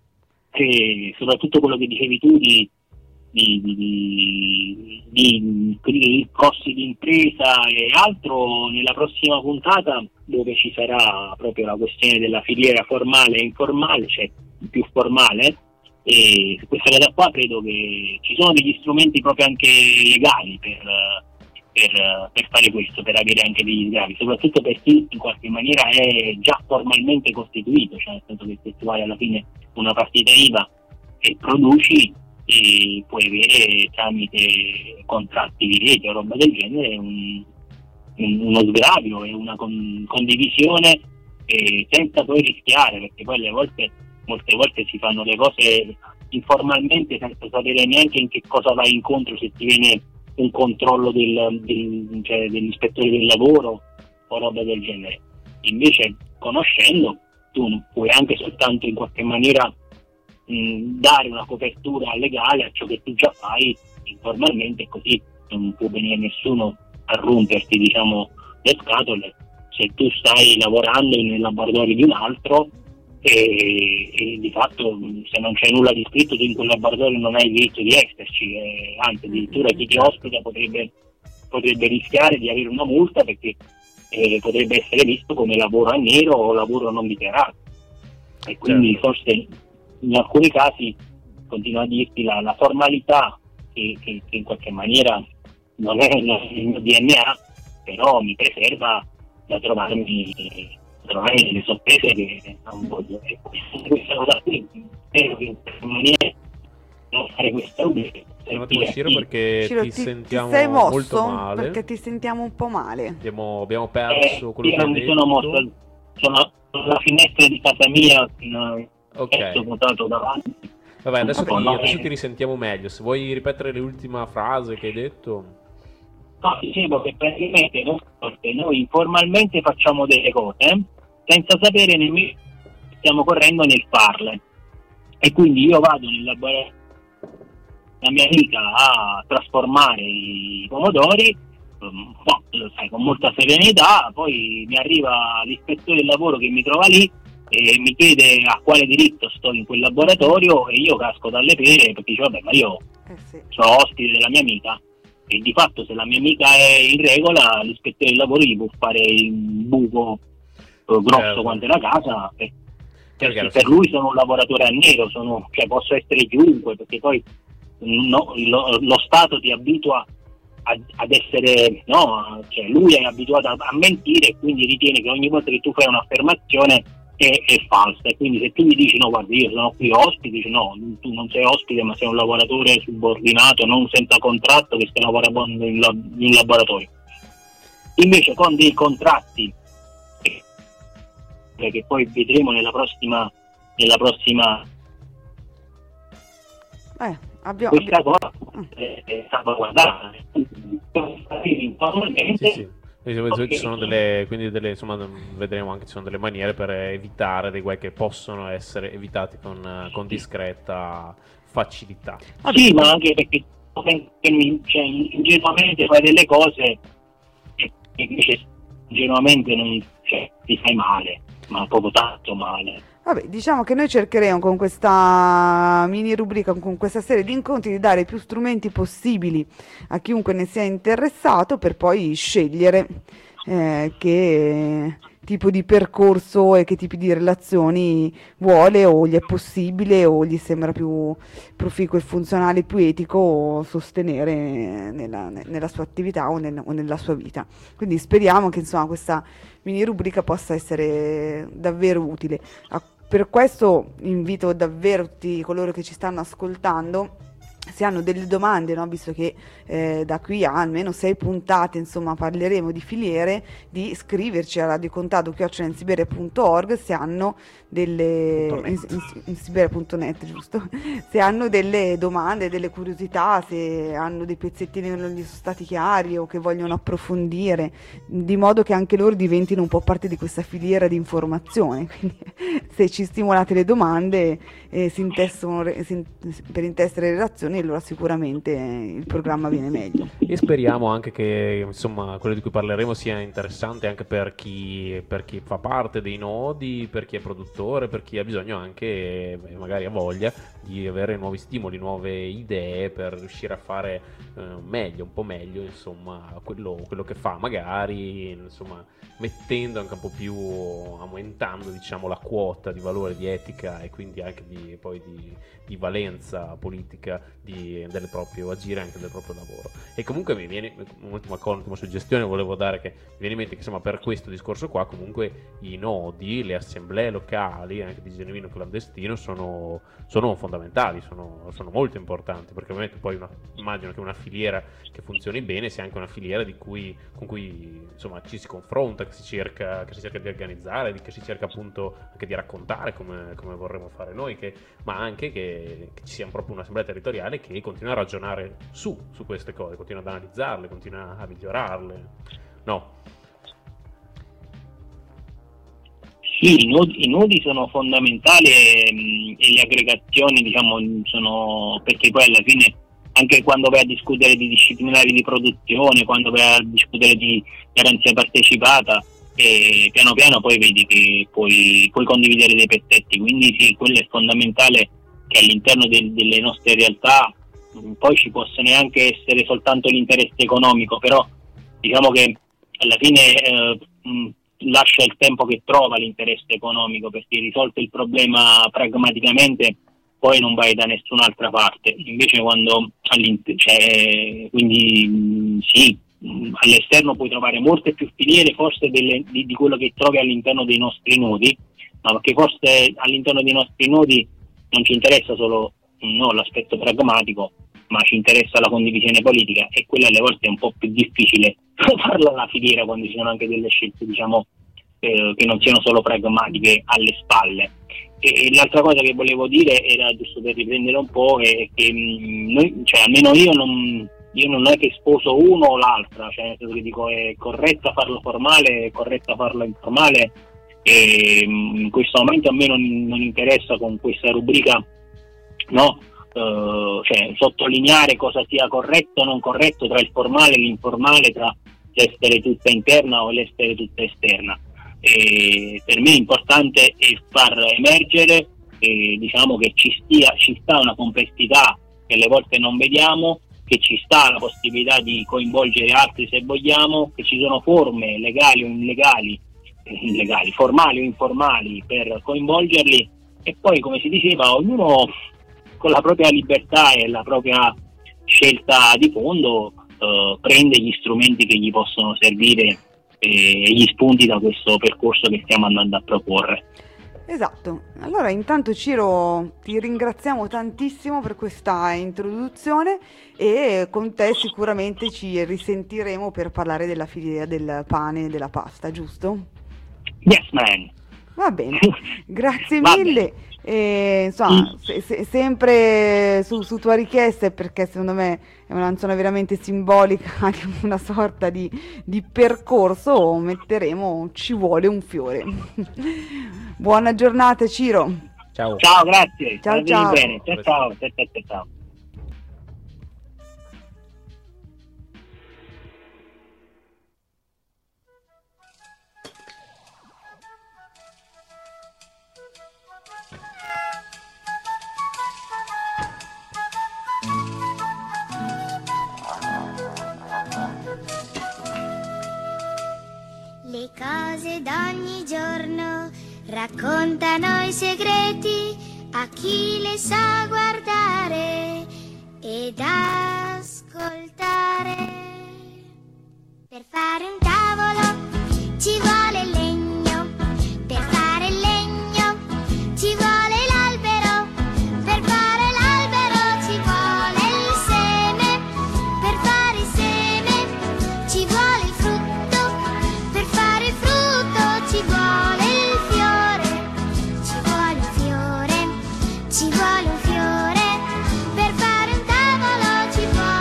e soprattutto quello che dicevi tu di Di, di, di, di costi di impresa e altro, nella prossima puntata, dove ci sarà proprio la questione della filiera formale e informale, cioè più formale, e su questa cosa qua credo che ci sono degli strumenti proprio anche legali per, per, per fare questo, per avere anche degli sgravi, soprattutto per chi in qualche maniera è già formalmente costituito, cioè nel senso che se tu hai alla fine una partita I V A e produci, e puoi avere tramite contratti di rete o roba del genere un, un, uno sgravio e una con, condivisione, eh, senza poi rischiare, perché poi alle volte molte volte si fanno le cose informalmente senza sapere neanche in che cosa vai incontro, se ti viene un controllo del, del, cioè degli ispettori del lavoro o roba del genere. Invece, conoscendo, tu puoi anche soltanto in qualche maniera dare una copertura legale a ciò che tu già fai informalmente, così non può venire nessuno a romperti, diciamo, le scatole se tu stai lavorando nel laboratorio di un altro e, e di fatto se non c'è nulla di scritto tu in quel laboratorio non hai il diritto di esserci, e, anzi addirittura chi ti ospita potrebbe, potrebbe rischiare di avere una multa, perché eh, potrebbe essere visto come lavoro a nero o lavoro non dichiarato, e quindi certo. Forse in alcuni casi, continuo a dirti, la, la formalità che, che, che in qualche maniera non è, non è il mio D N A, però mi preserva da trovarmi, da trovarmi delle sorprese che non voglio. E questa cosa qui, spero che in qualche maniera non fare questa rubrica. Un attimo, Ciro, perché Ciro, ti, ti, sentiamo ti sei mosso molto male. perché ti sentiamo un po' male. Abbiamo, abbiamo perso Eh, quello io che non hai mi sono detto. mosso, sono alla finestra di casa mia, no, Ok. ho votato davanti. Vabbè, adesso, Vabbè, ti, no, adesso eh. ti risentiamo meglio. Se vuoi ripetere l'ultima frase che hai detto. No, dicevo che praticamente noi informalmente facciamo delle cose senza sapere nemmeno che stiamo correndo nel farle. E quindi io vado nel laboratorio la mia amica a trasformare i pomodori, um, no, lo sai, con molta serenità, poi mi arriva l'ispettore del lavoro che mi trova lì e mi chiede a quale diritto sto in quel laboratorio e io casco dalle pere perché dice vabbè, ma io Eh sì. sono ospite della mia amica e di fatto se la mia amica è in regola l'ispettore del lavoro gli può fare il buco eh, grosso Certo. quanto la casa e per, Chiaro, per sì. lui sono un lavoratore a nero, sono, cioè posso essere chiunque perché poi no, lo, lo Stato ti abitua a, ad essere, no, cioè lui è abituato a, a mentire e quindi ritiene che ogni volta che tu fai un'affermazione è, è falsa e quindi se tu gli dici no guarda io sono qui ospite, dici no, tu non sei ospite ma sei un lavoratore subordinato non senza contratto che stai lavorando in, lab- in laboratorio. Invece con dei contratti eh, che poi vedremo nella prossima nella prossima Eh, abbiamo, questa abbiamo- cosa è, è salvaguardata. Sì, sì. Quindi ci sono delle, quindi delle, insomma, vedremo anche ci sono delle maniere per evitare dei guai che possono essere evitati con, con discreta facilità. Sì, ma anche perché cioè, ingenuamente fai delle cose e invece ingenuamente non, cioè, ti fai male, ma proprio tanto male. Vabbè, diciamo che noi cercheremo con questa mini rubrica, con questa serie di incontri, di dare più strumenti possibili a chiunque ne sia interessato per poi scegliere eh, che tipo di percorso e che tipi di relazioni vuole o gli è possibile o gli sembra più proficuo e funzionale, più etico sostenere nella, nella sua attività o, nel, o nella sua vita. Quindi speriamo che insomma questa mini rubrica possa essere davvero utile. A Per questo invito davvero tutti coloro che ci stanno ascoltando, se hanno delle domande, no? Visto che eh, da qui a almeno sei puntate insomma parleremo di filiere, di scriverci a radiocontato chiocciola insiberia punto org se hanno delle in, in, in siberia punto net, giusto? Se hanno delle domande, delle curiosità, se hanno dei pezzettini che non gli sono stati chiari o che vogliono approfondire, di modo che anche loro diventino un po' parte di questa filiera di informazione. Quindi se ci stimolate le domande eh, si intessono re- si, per intestere relazioni, allora sicuramente il programma viene meglio. E speriamo anche che insomma quello di cui parleremo sia interessante anche per chi, per chi fa parte dei nodi, per chi è produttore, per chi ha bisogno anche, magari ha voglia, di avere nuovi stimoli, nuove idee per riuscire a fare eh, meglio, un po' meglio insomma quello, quello che fa, magari insomma mettendo anche un po' più, aumentando diciamo la quota di valore, di etica e quindi anche di, poi di, di valenza politica di, del proprio agire, anche del proprio lavoro. E comunque mi viene un'ultima cosa, un'ultima suggestione volevo dare, che mi viene in mente che insomma per questo discorso qua comunque i nodi, le assemblee locali anche di genuino clandestino sono, sono fondamentali, sono, sono molto importanti, perché ovviamente poi una, immagino che una filiera che funzioni bene sia anche una filiera di cui, con cui insomma ci si confronta, che si cerca, che si cerca di organizzare, di, che si cerca appunto anche di raccontare come, come vorremmo fare noi, che, ma anche che, che ci sia proprio un'assemblea territoriale che continua a ragionare su, su queste cose, continua ad analizzarle, continua a migliorarle. No. Sì, i nodi, i nodi sono fondamentali e, mh, e le aggregazioni diciamo sono, perché poi alla fine anche quando vai a discutere di disciplinari di produzione, quando vai a discutere di garanzia partecipata, e piano piano poi vedi che puoi, puoi condividere dei pezzetti, quindi sì, quello è fondamentale, che all'interno del, delle nostre realtà mh, poi ci possa neanche essere soltanto l'interesse economico, però diciamo che alla fine eh, mh, lascia il tempo che trova l'interesse economico, perché risolto il problema pragmaticamente poi non vai da nessun'altra parte. Invece quando cioè, quindi mh, sì, mh, all'esterno puoi trovare molte più filiere forse delle, di, di quello che trovi all'interno dei nostri nodi, ma perché forse all'interno dei nostri nodi non ci interessa solo no, l'aspetto pragmatico, ma ci interessa la condivisione politica, e quella alle volte è un po' più difficile farla alla filiera quando ci sono anche delle scelte, diciamo, eh, che non siano solo pragmatiche alle spalle. E, e l'altra cosa che volevo dire era, giusto per riprendere un po', è che mh, noi, cioè almeno io non, io non è che sposo uno o l'altra, cioè nel senso che dico è corretta farlo formale, è corretta farlo informale, e mh, in questo momento a me non, non interessa con questa rubrica, no? Uh, cioè sottolineare cosa sia corretto o non corretto tra il formale e l'informale, tra l'essere tutta interna o l'essere tutta esterna. E per me è importante è far emergere eh, diciamo che ci stia ci sta una complessità che alle volte non vediamo, che ci sta la possibilità di coinvolgere altri se vogliamo, che ci sono forme legali o illegali, eh, illegali formali o informali per coinvolgerli, e poi come si diceva ognuno con la propria libertà e la propria scelta di fondo eh, prende gli strumenti che gli possono servire e gli spunti da questo percorso che stiamo andando a proporre. Esatto, allora intanto Ciro ti ringraziamo tantissimo per questa introduzione, e con te sicuramente ci risentiremo per parlare della filiera del pane e della pasta, giusto? Yes man! Va bene, grazie Va mille. bene. E, insomma, se, se, sempre su, su tua richiesta, perché secondo me è una canzone veramente simbolica di una sorta di, di percorso, metteremo Ci vuole un fiore. Buona giornata Ciro. Ciao. Ciao, grazie. Ciao, Statevi ciao. bene. Ciao, ciao, ciao, ciao, ciao. Le cose d'ogni giorno raccontano i segreti a chi le sa guardare ed ascoltare. Per fare un tavolo ci vuole il legno, per fare il legno ci vuole l'albero, per fare l'albero ci vuole il seme, per fare il seme ci vuole il frutto, per fare il frutto ci vuole il fiore, ci vuole un fiore, ci vuole un fiore, per fare un tavolo ci vuole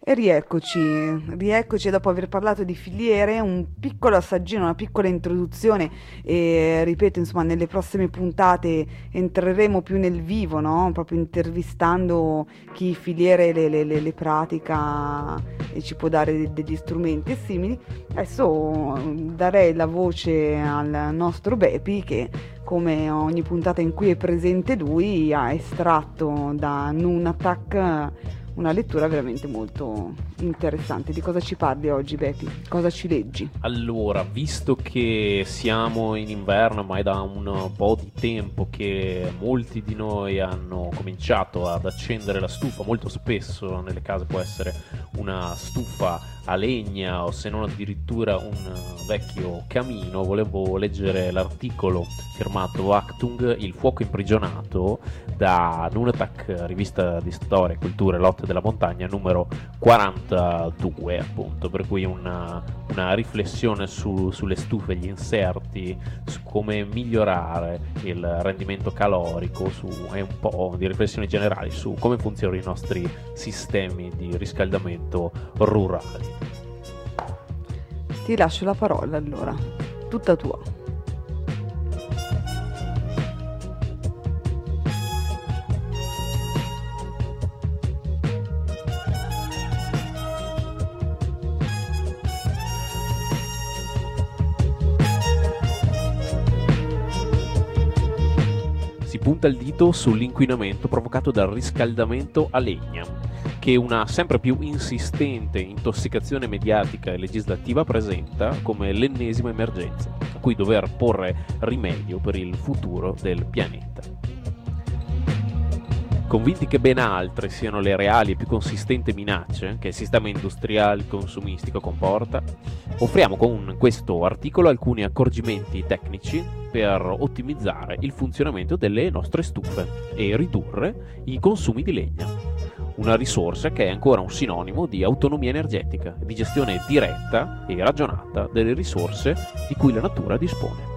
E rieccoci, rieccoci dopo aver parlato di filiere, un piccolo assaggino, una piccola introduzione e ripeto, insomma, nelle prossime puntate entreremo più nel vivo, no? Proprio intervistando chi filiere le, le, le, le pratica e ci può dare de- degli strumenti e simili. Adesso darei la voce al nostro Bepi che, come ogni puntata in cui è presente lui, ha estratto da Nunatak una lettura veramente molto interessante. Di cosa ci parli oggi, Bepi? Cosa ci leggi? Allora, visto che siamo in inverno, ma è da un po' di tempo che molti di noi hanno cominciato ad accendere la stufa, molto spesso nelle case può essere una stufa a legna o se non addirittura un vecchio camino, volevo leggere l'articolo firmato Achtung, il fuoco imprigionato, da Nunatak, rivista di storia, cultura e lotte della montagna, numero quarantadue, appunto, per cui una, una riflessione su, sulle stufe, gli inserti, su come migliorare il rendimento calorico, su, e un po' di riflessioni generali su come funzionano i nostri sistemi di riscaldamento rurali. Ti lascio la parola allora, tutta tua. Si punta il dito sull'inquinamento provocato dal riscaldamento a legna, che una sempre più insistente intossicazione mediatica e legislativa presenta come l'ennesima emergenza a cui dover porre rimedio per il futuro del pianeta. Convinti che ben altre siano le reali e più consistenti minacce che il sistema industriale consumistico comporta, offriamo con questo articolo alcuni accorgimenti tecnici per ottimizzare il funzionamento delle nostre stufe e ridurre i consumi di legna, una risorsa che è ancora un sinonimo di autonomia energetica, di gestione diretta e ragionata delle risorse di cui la natura dispone.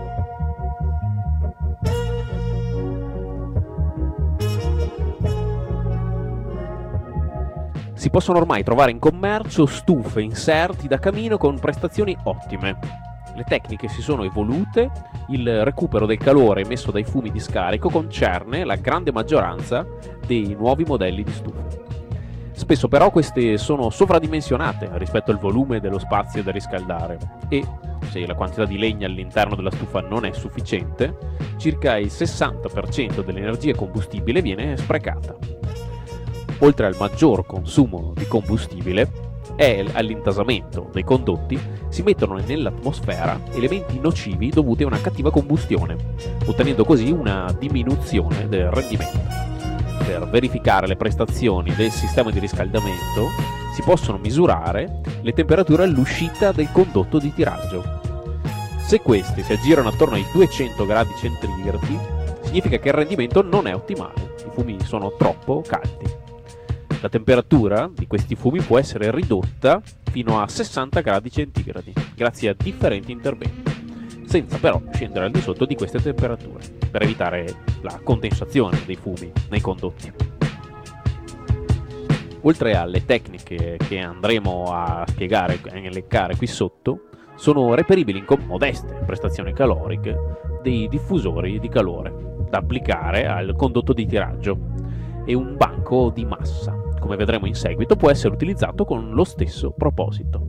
Si possono ormai trovare in commercio stufe inserti da camino con prestazioni ottime. Le tecniche si sono evolute, il recupero del calore emesso dai fumi di scarico concerne la grande maggioranza dei nuovi modelli di stufe. Spesso però queste sono sovradimensionate rispetto al volume dello spazio da riscaldare e, se la quantità di legna all'interno della stufa non è sufficiente, circa il sessanta per cento dell'energia combustibile viene sprecata. Oltre al maggior consumo di combustibile e all'intasamento dei condotti, si mettono nell'atmosfera elementi nocivi dovuti a una cattiva combustione, ottenendo così una diminuzione del rendimento. Per verificare le prestazioni del sistema di riscaldamento si possono misurare le temperature all'uscita del condotto di tiraggio. Se questi si aggirano attorno ai duecento gradi centigradi, significa che il rendimento non è ottimale, i fumi sono troppo caldi. La temperatura di questi fumi può essere ridotta fino a sessanta gradi centigradi, grazie a differenti interventi, senza però scendere al di sotto di queste temperature, per evitare la condensazione dei fumi nei condotti. Oltre alle tecniche che andremo a spiegare e elencare qui sotto, sono reperibili in modeste prestazioni caloriche dei diffusori di calore da applicare al condotto di tiraggio e un banco di massa, come vedremo in seguito, può essere utilizzato con lo stesso proposito.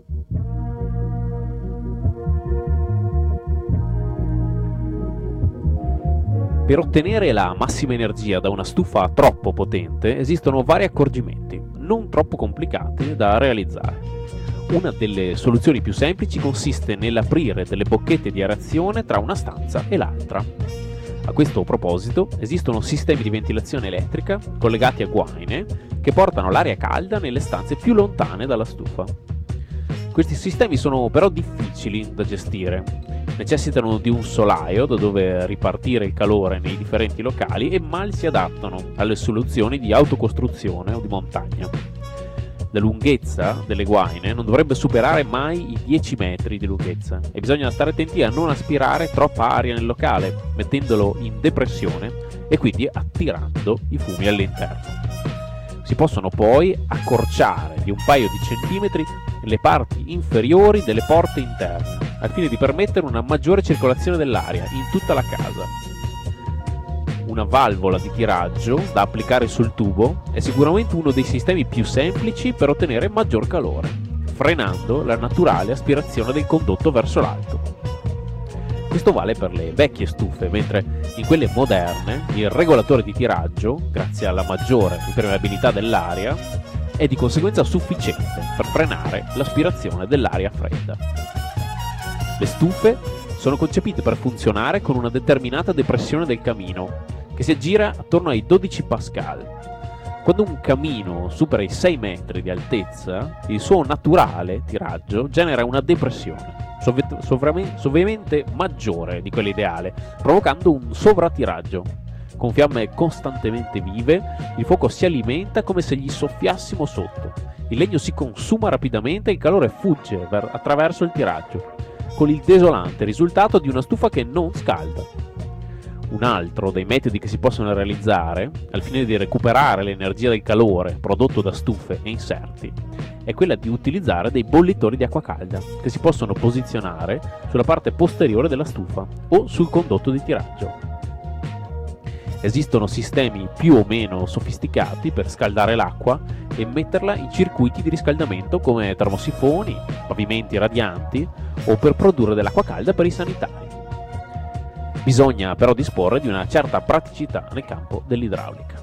Per ottenere la massima energia da una stufa troppo potente esistono vari accorgimenti, non troppo complicati da realizzare. Una delle soluzioni più semplici consiste nell'aprire delle bocchette di aerazione tra una stanza e l'altra. A questo proposito esistono sistemi di ventilazione elettrica collegati a guaine che portano l'aria calda nelle stanze più lontane dalla stufa. Questi sistemi sono però difficili da gestire, necessitano di un solaio da dove ripartire il calore nei differenti locali e mal si adattano alle soluzioni di autocostruzione o di montagna. La lunghezza delle guaine non dovrebbe superare mai i dieci metri di lunghezza e bisogna stare attenti a non aspirare troppa aria nel locale, mettendolo in depressione e quindi attirando i fumi all'interno. Si possono poi accorciare di un paio di centimetri le parti inferiori delle porte interne, al fine di permettere una maggiore circolazione dell'aria in tutta la casa. Una valvola di tiraggio da applicare sul tubo è sicuramente uno dei sistemi più semplici per ottenere maggior calore, frenando la naturale aspirazione del condotto verso l'alto. Questo vale per le vecchie stufe, mentre in quelle moderne il regolatore di tiraggio, grazie alla maggiore impermeabilità dell'aria, è di conseguenza sufficiente per frenare l'aspirazione dell'aria fredda. Le stufe sono concepite per funzionare con una determinata depressione del camino, che si aggira attorno ai dodici pascal. Quando un camino supera i sei metri di altezza, il suo naturale tiraggio genera una depressione sovvemente maggiore di quella ideale, provocando un sovrattiraggio. Con fiamme costantemente vive, il fuoco si alimenta come se gli soffiassimo sotto. Il legno si consuma rapidamente e il calore fugge attraverso il tiraggio, con il desolante risultato di una stufa che non scalda. Un altro dei metodi che si possono realizzare, al fine di recuperare l'energia del calore prodotto da stufe e inserti, è quella di utilizzare dei bollitori di acqua calda che si possono posizionare sulla parte posteriore della stufa o sul condotto di tiraggio. Esistono sistemi più o meno sofisticati per scaldare l'acqua e metterla in circuiti di riscaldamento come termosifoni, pavimenti radianti o per produrre dell'acqua calda per i sanitari. Bisogna però disporre di una certa praticità nel campo dell'idraulica.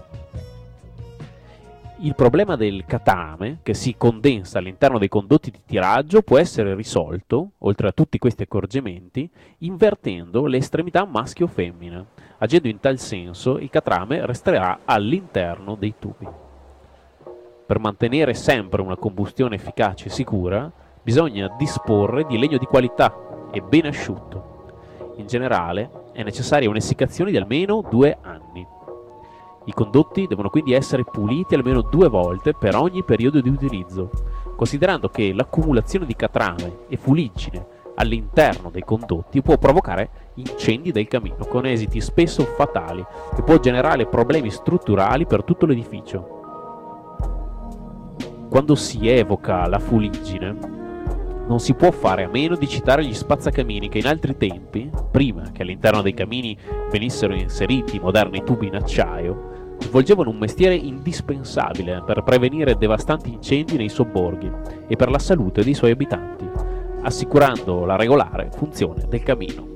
Il problema del catame, che si condensa all'interno dei condotti di tiraggio, può essere risolto, oltre a tutti questi accorgimenti, invertendo le estremità maschio o femmina. Agendo in tal senso, il catrame resterà all'interno dei tubi. Per mantenere sempre una combustione efficace e sicura, bisogna disporre di legno di qualità e ben asciutto. In generale, è necessaria un'essiccazione di almeno due anni. I condotti devono quindi essere puliti almeno due volte per ogni periodo di utilizzo, considerando che l'accumulazione di catrame e fuliggine all'interno dei condotti può provocare incendi del camino, con esiti spesso fatali, e può generare problemi strutturali per tutto l'edificio. Quando si evoca la fuliggine, non si può fare a meno di citare gli spazzacamini che in altri tempi, prima che all'interno dei camini venissero inseriti i moderni tubi in acciaio, svolgevano un mestiere indispensabile per prevenire devastanti incendi nei sobborghi e per la salute dei suoi abitanti, assicurando la regolare funzione del camino.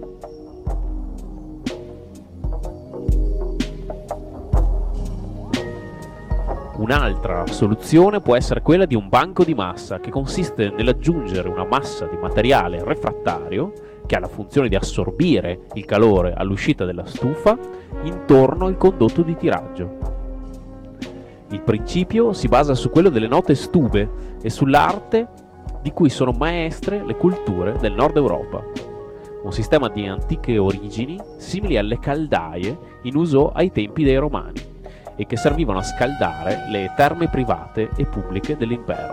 Un'altra soluzione può essere quella di un banco di massa, che consiste nell'aggiungere una massa di materiale refrattario che ha la funzione di assorbire il calore all'uscita della stufa intorno al condotto di tiraggio. Il principio si basa su quello delle note stube e sull'arte di cui sono maestre le culture del nord Europa. Un sistema di antiche origini simili alle caldaie in uso ai tempi dei Romani e che servivano a scaldare le terme private e pubbliche dell'impero.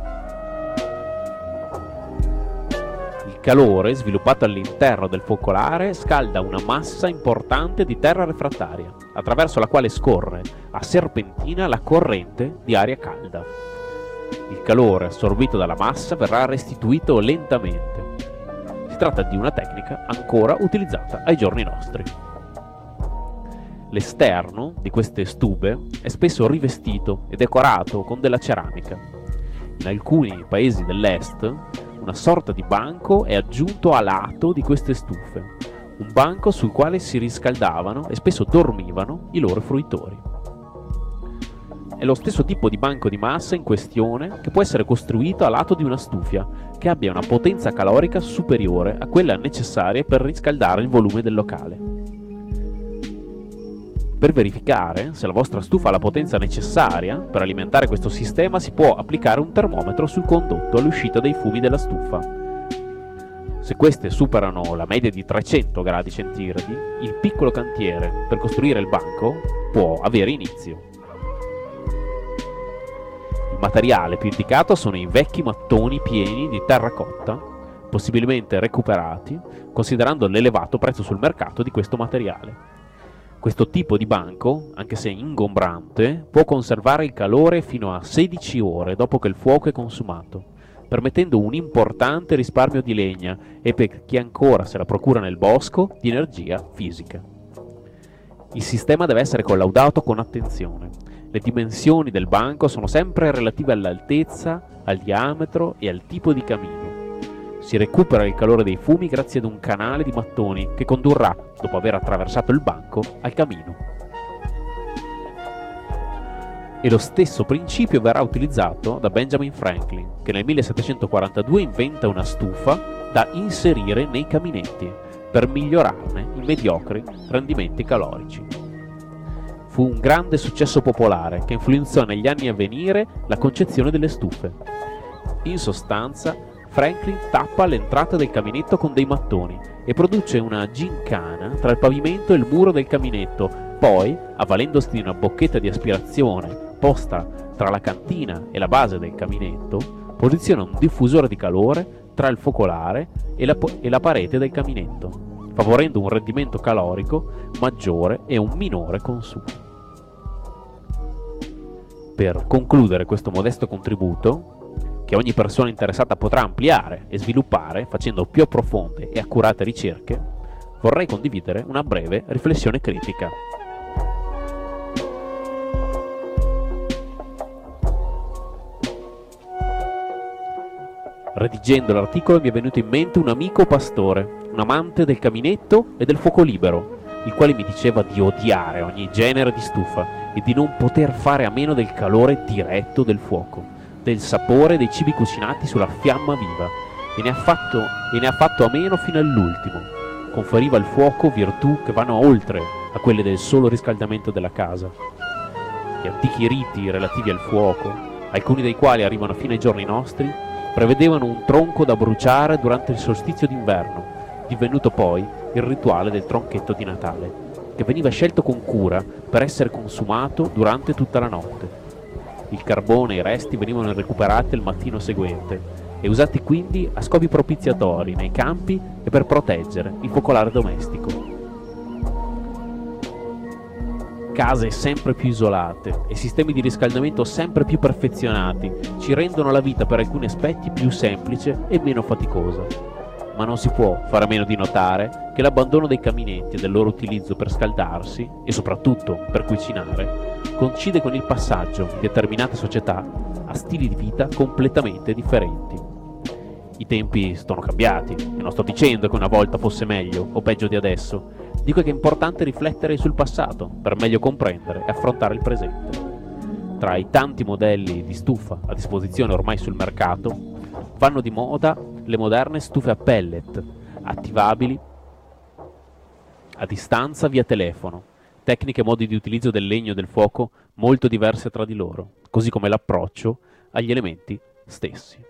Il calore sviluppato all'interno del focolare scalda una massa importante di terra refrattaria, attraverso la quale scorre a serpentina la corrente di aria calda. Il calore assorbito dalla massa verrà restituito lentamente. Si tratta di una tecnica ancora utilizzata ai giorni nostri. L'esterno di queste stube è spesso rivestito e decorato con della ceramica. In alcuni paesi dell'est una sorta di banco è aggiunto a lato di queste stufe, un banco sul quale si riscaldavano e spesso dormivano i loro fruitori. È lo stesso tipo di banco di massa in questione che può essere costruito a lato di una stufa che abbia una potenza calorica superiore a quella necessaria per riscaldare il volume del locale. Per verificare se la vostra stufa ha la potenza necessaria per alimentare questo sistema, si può applicare un termometro sul condotto all'uscita dei fumi della stufa. Se queste superano la media di trecento gradi centigradi, il piccolo cantiere per costruire il banco può avere inizio. Il materiale più indicato sono i vecchi mattoni pieni di terracotta, possibilmente recuperati, considerando l'elevato prezzo sul mercato di questo materiale. Questo tipo di banco, anche se ingombrante, può conservare il calore fino a sedici ore dopo che il fuoco è consumato, permettendo un importante risparmio di legna e, per chi ancora se la procura nel bosco, di energia fisica. Il sistema deve essere collaudato con attenzione. Le dimensioni del banco sono sempre relative all'altezza, al diametro e al tipo di camino. Si recupera il calore dei fumi grazie ad un canale di mattoni che condurrà, dopo aver attraversato il banco, al camino. E lo stesso principio verrà utilizzato da Benjamin Franklin, che nel millesettecentoquarantadue inventa una stufa da inserire nei caminetti per migliorarne i mediocri rendimenti calorici. Fu un grande successo popolare che influenzò negli anni a venire la concezione delle stufe. In sostanza, Franklin tappa l'entrata del caminetto con dei mattoni e produce una gincana tra il pavimento e il muro del caminetto, poi, avvalendosi di una bocchetta di aspirazione posta tra la cantina e la base del caminetto, posiziona un diffusore di calore tra il focolare e la, e la parete del caminetto, favorendo un rendimento calorico maggiore e un minore consumo. Per concludere questo modesto contributo, che ogni persona interessata potrà ampliare e sviluppare facendo più profonde e accurate ricerche, vorrei condividere una breve riflessione critica. Redigendo l'articolo mi è venuto in mente un amico pastore, un amante del caminetto e del fuoco libero, il quale mi diceva di odiare ogni genere di stufa e di non poter fare a meno del calore diretto del fuoco, del sapore dei cibi cucinati sulla fiamma viva, e ne ha fatto, e ne ha fatto a meno fino all'ultimo. Conferiva al fuoco virtù che vanno oltre a quelle del solo riscaldamento della casa. Gli antichi riti relativi al fuoco, alcuni dei quali arrivano fino ai giorni nostri, prevedevano un tronco da bruciare durante il solstizio d'inverno, divenuto poi il rituale del tronchetto di Natale, che veniva scelto con cura per essere consumato durante tutta la notte. Il carbone e i resti venivano recuperati il mattino seguente e usati quindi a scopi propiziatori nei campi e per proteggere il focolare domestico. Case sempre più isolate e sistemi di riscaldamento sempre più perfezionati ci rendono la vita per alcuni aspetti più semplice e meno faticosa. Ma non si può fare a meno di notare che l'abbandono dei caminetti e del loro utilizzo per scaldarsi, e soprattutto per cucinare, coincide con il passaggio in determinate società a stili di vita completamente differenti. I tempi sono cambiati, e non sto dicendo che una volta fosse meglio o peggio di adesso, dico che è importante riflettere sul passato per meglio comprendere e affrontare il presente. Tra i tanti modelli di stufa a disposizione ormai sul mercato, vanno di moda le moderne stufe a pellet, attivabili a distanza via telefono, tecniche e modi di utilizzo del legno e del fuoco molto diverse tra di loro, così come l'approccio agli elementi stessi.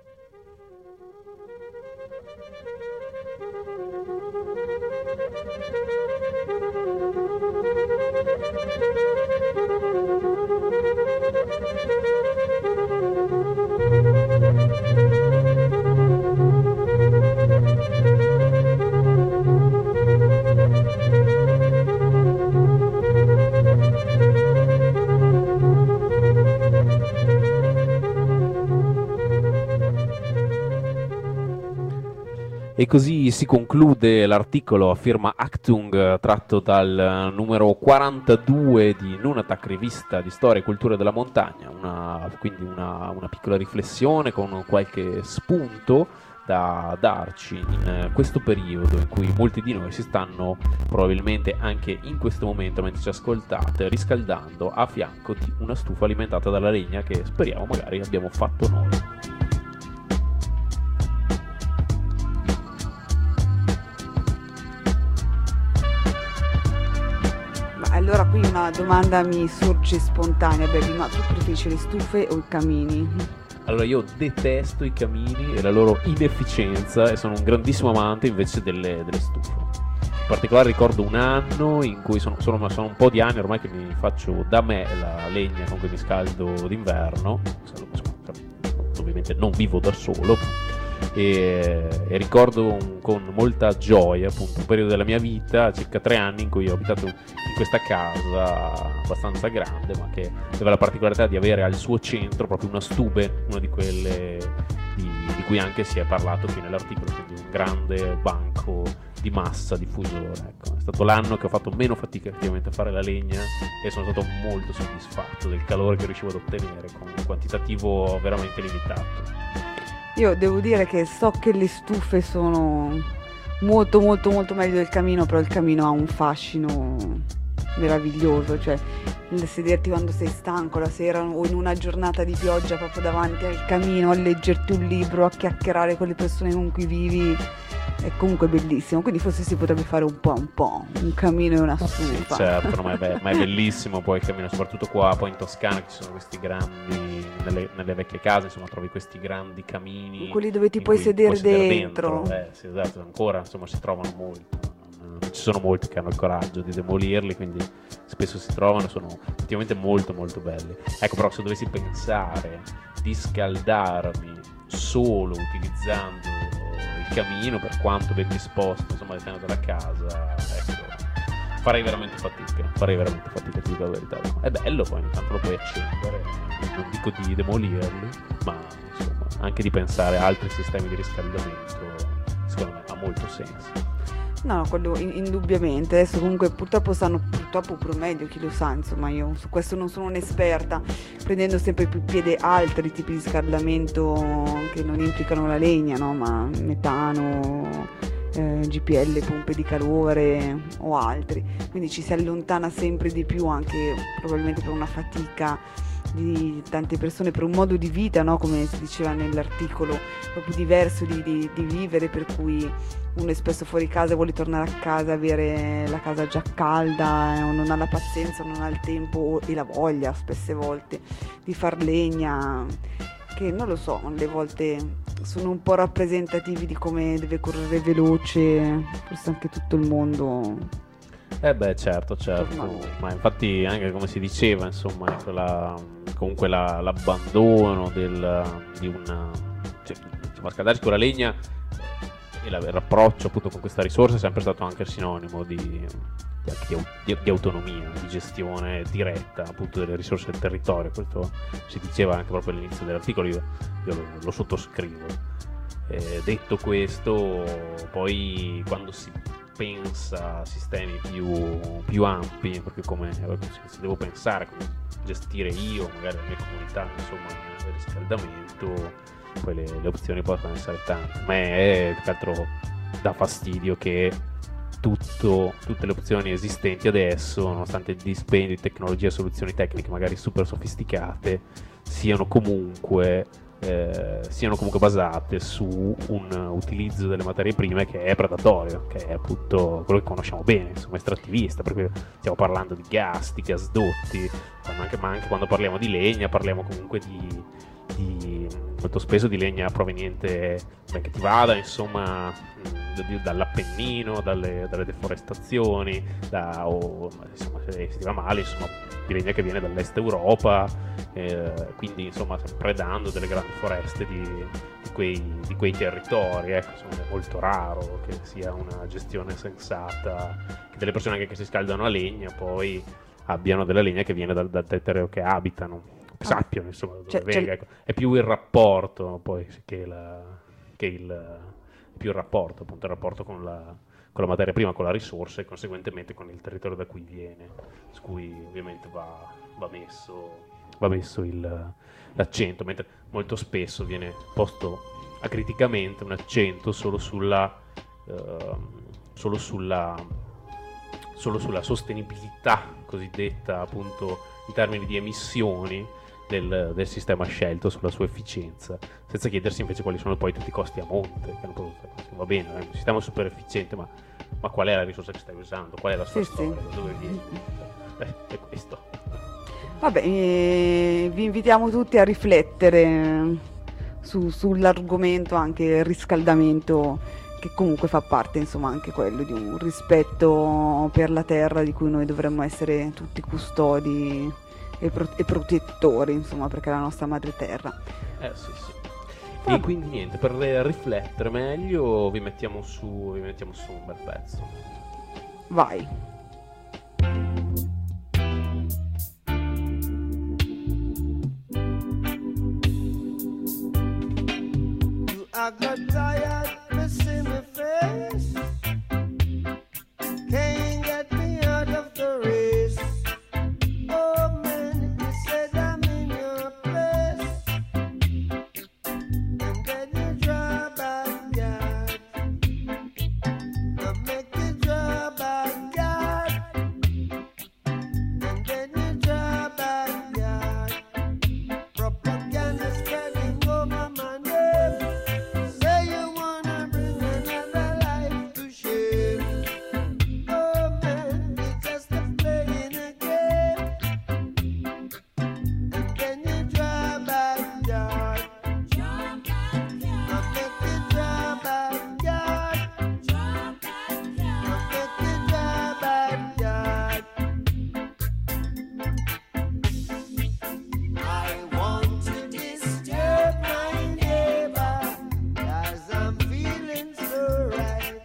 E così si conclude l'articolo a firma Achtung, tratto dal numero quarantadue di Nunatak, rivista di storia e cultura della montagna, una, quindi una, una piccola riflessione con qualche spunto da darci in questo periodo in cui molti di noi si stanno probabilmente anche in questo momento, mentre ci ascoltate, riscaldando a fianco di una stufa alimentata dalla legna che speriamo magari abbiamo fatto noi. Allora qui una domanda mi sorge spontanea, Baby, ma tu preferisci le stufe o i camini? Allora io detesto i camini e la loro inefficienza e sono un grandissimo amante invece delle, delle stufe. In particolare ricordo un anno in cui sono, sono, sono un po' di anni ormai che mi faccio da me la legna con cui mi scaldo d'inverno, ovviamente non vivo da solo, e, e ricordo un, con molta gioia appunto un periodo della mia vita, circa tre anni, in cui ho abitato in questa casa abbastanza grande, ma che aveva la particolarità di avere al suo centro proprio una stube, una di quelle di, di cui anche si è parlato qui nell'articolo, quindi un grande banco di massa diffusore. Ecco, è stato l'anno che ho fatto meno fatica effettivamente a fare la legna e sono stato molto soddisfatto del calore che riuscivo ad ottenere con un quantitativo veramente limitato. Io devo dire che so che le stufe sono molto molto molto meglio del camino, però il camino ha un fascino meraviglioso, cioè il sederti quando sei stanco la sera o in una giornata di pioggia proprio davanti al camino a leggerti un libro, a chiacchierare con le persone con cui vivi, è comunque bellissimo. Quindi forse si potrebbe fare un po' un po' un camino e una stufa. Certo, no, ma, è be- ma è bellissimo poi il camino, soprattutto qua poi in Toscana ci sono questi grandi, nelle, nelle vecchie case insomma trovi questi grandi camini, quelli dove ti in puoi cui sedere sedere dentro, dentro. Eh, sì, esatto, ancora insomma si trovano molto. Ci sono molti che hanno il coraggio di demolirli, quindi spesso si trovano, sono effettivamente molto molto belli. Ecco, però se dovessi pensare di scaldarmi solo utilizzando il camino, per quanto ben disposto insomma all'interno della casa, ecco, farei veramente fatica, farei veramente fatica, ti dico la verità. È bello, poi intanto lo puoi accendere, non dico di demolirli, ma insomma anche di pensare a altri sistemi di riscaldamento, secondo me ha molto senso. No, quello in- indubbiamente. Adesso comunque purtroppo stanno purtroppo pure meglio, chi lo sa, insomma io su questo non sono un'esperta, prendendo sempre più piede altri tipi di scaldamento che non implicano la legna, no? Ma metano, eh, G P L, pompe di calore o altri, quindi ci si allontana sempre di più, anche probabilmente per una fatica di tante persone, per un modo di vita, no? Come si diceva nell'articolo, proprio diverso di, di, di vivere, per cui uno è spesso fuori casa, vuole tornare a casa, avere la casa già calda, eh, o non ha la pazienza, non ha il tempo e la voglia spesse volte di far legna, che non lo so, alle volte sono un po' rappresentativi di come deve correre veloce forse anche tutto il mondo. Eh beh, certo, certo, Tornando. ma infatti anche come si diceva, insomma, ecco, la, comunque la, l'abbandono del, di una, cioè, insomma, scaldarsi con la legna e la, il rapproccio appunto con questa risorsa è sempre stato anche sinonimo di, di, di, di, di autonomia, di gestione diretta appunto delle risorse del territorio. Questo si diceva anche proprio all'inizio dell'articolo, io, io lo, lo sottoscrivo. Eh, detto questo, poi quando si pensa a sistemi più, più ampi, perché come se devo pensare come gestire io, magari la mia comunità, insomma, il riscaldamento, poi le, le opzioni possono essere tante. A me è più che altro dà fastidio che tutto, tutte le opzioni esistenti adesso, nonostante il dispendio di tecnologie e soluzioni tecniche magari super sofisticate, siano comunque Eh, siano comunque basate su un utilizzo delle materie prime che è predatorio, che è appunto quello che conosciamo bene, insomma estrattivista, perché stiamo parlando di gas, di gasdotti, ma anche, ma anche quando parliamo di legna parliamo comunque di, di molto spesso di legna proveniente, beh, che ti vada insomma d- dall'Appennino, dalle, dalle deforestazioni, da, o insomma se, se ti va male insomma di legna che viene dall'est Europa, eh, quindi insomma predando delle grandi foreste di, di, quei, di quei territori. Ecco, insomma, è molto raro che sia una gestione sensata, che delle persone anche che si scaldano a legna poi abbiano della legna che viene dal, dal territorio che abitano, che sappiano insomma dove Cioè, venga. cioè- Ecco. È più il rapporto poi che, la, che il più il rapporto appunto il rapporto con la con la materia prima, con la risorsa e conseguentemente con il territorio da cui viene, su cui ovviamente va, va messo, va messo il, l'accento, mentre molto spesso viene posto acriticamente un accento solo sulla, eh, solo sulla, solo sulla sostenibilità cosiddetta appunto in termini di emissioni del, del sistema scelto, sulla sua efficienza, senza chiedersi invece quali sono poi tutti i costi a monte, che non può- va bene, è un sistema super efficiente, ma, ma qual è la risorsa che stai usando, qual è la sua Sì, storia, sì. da dove viene? Eh, è questo. Vabbè, eh, vi invitiamo tutti a riflettere su- sull'argomento anche riscaldamento, che comunque fa parte, insomma, anche quello di un rispetto per la terra di cui noi dovremmo essere tutti custodi e, pro- e protettori, insomma, perché è la nostra madre terra. Eh sì, sì. E quindi niente, per riflettere meglio vi mettiamo su, vi mettiamo su un bel pezzo. Vai. I got tired missing my face. Can't get me out of the race. Oh man, you said I'm in your place. And then you draw backyard. I make you draw backyard. And then you draw backyard. Propaganda spreading over my name. Say you wanna bring another life to shame. Oh man, it's just a playing a game. And then you draw backyard. I make you draw backyard. I make you draw backyard. I want to disturb my neighbor, 'cause I'm feeling so right.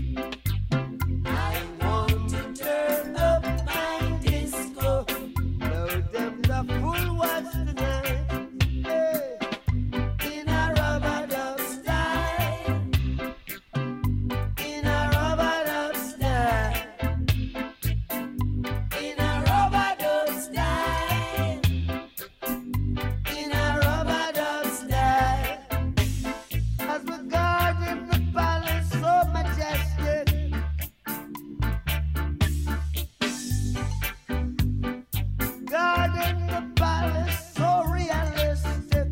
I want to turn up my disco, blow them the full watch tonight. Hey, in a rubber dub style, in a rubber dub style, in a rubber dub style, in a rubber dub style. As we guard in the palace so majestic, guard in the palace so realistic.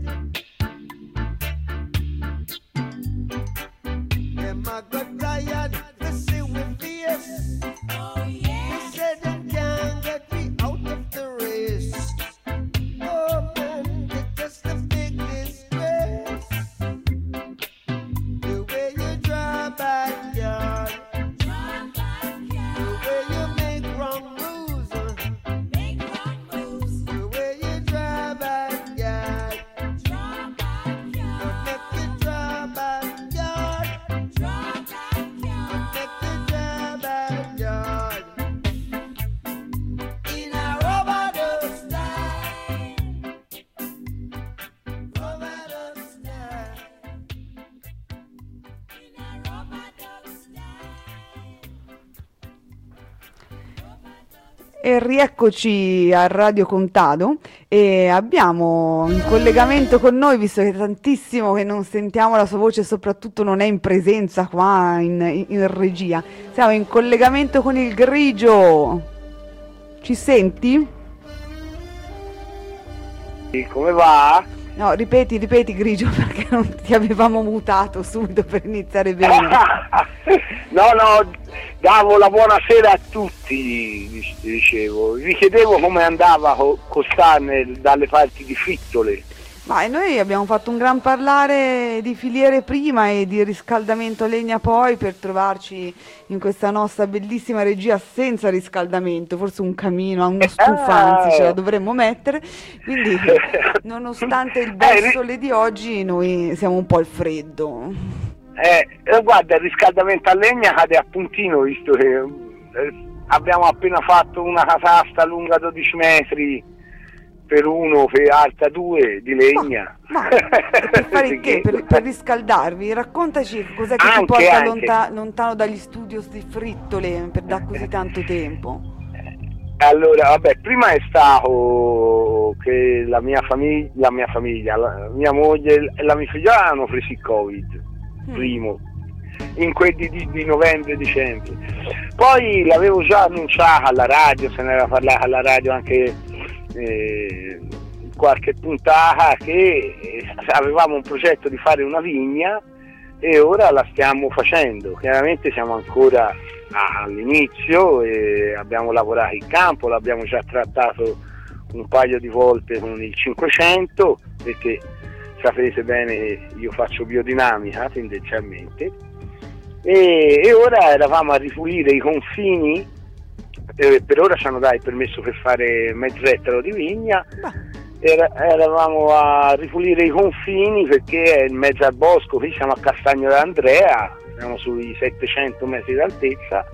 Them a got tired to see we fierce. They said they can't get me out of the race. Oh man, it's just a big disgrace. The way you draw backyard, the way you make wrong moves, uh, the way you draw backyard, I make you draw backyard, I make you draw backyard. In a rubber dub style, rubber dub style, in a rubber dub E rieccoci a Radio Contado e abbiamo in collegamento con noi, visto che è tantissimo che non sentiamo la sua voce e soprattutto non è in presenza qua in, in- in regia, siamo in collegamento con il Grigio. Ci senti? Come va? No, ripeti, ripeti Grigio, perché non ti avevamo mutato subito per iniziare bene. No, no, davo la buonasera a tutti, dic- dicevo. Vi chiedevo come andava co- Costanne dalle parti di Frittole. Ma e noi abbiamo fatto un gran parlare di filiere prima e di riscaldamento a legna poi, per trovarci in questa nostra bellissima regia senza riscaldamento, forse un camino, uno stufa, anzi ce la dovremmo mettere, quindi nonostante il bel Eh, ri- sole di oggi noi siamo un po' al freddo. Eh, eh, guarda, il riscaldamento a legna cade a puntino, visto che eh, abbiamo appena fatto una catasta lunga dodici metri per uno, per alta due di legna. Ma per fare che? Per, per riscaldarvi? Raccontaci cos'è che ti Anche, porta anche. lonta- lontano dagli studios di Frittole per da così tanto tempo. Allora, vabbè, prima è stato che la mia famiglia, la mia famiglia, la mia moglie e la mia figlia hanno preso il Covid, Mm. primo, in quelli di, di novembre e dicembre. Poi l'avevo già annunciata alla radio, se ne era parlato alla radio anche eh, qualche puntata, che eh, avevamo un progetto di fare una vigna e ora la stiamo facendo. Chiaramente siamo ancora all'inizio e abbiamo lavorato in campo, l'abbiamo già trattato un paio di volte con il cinquecento, perché sapete bene che io faccio biodinamica tendenzialmente, e, e ora eravamo a ripulire i confini. Eh, per ora ci hanno dato il permesso per fare mezzo ettaro di vigna era- eravamo a ripulire i confini perché è in mezzo al bosco, qui siamo a Castagno d'Andrea, siamo sui settecento metri d'altezza,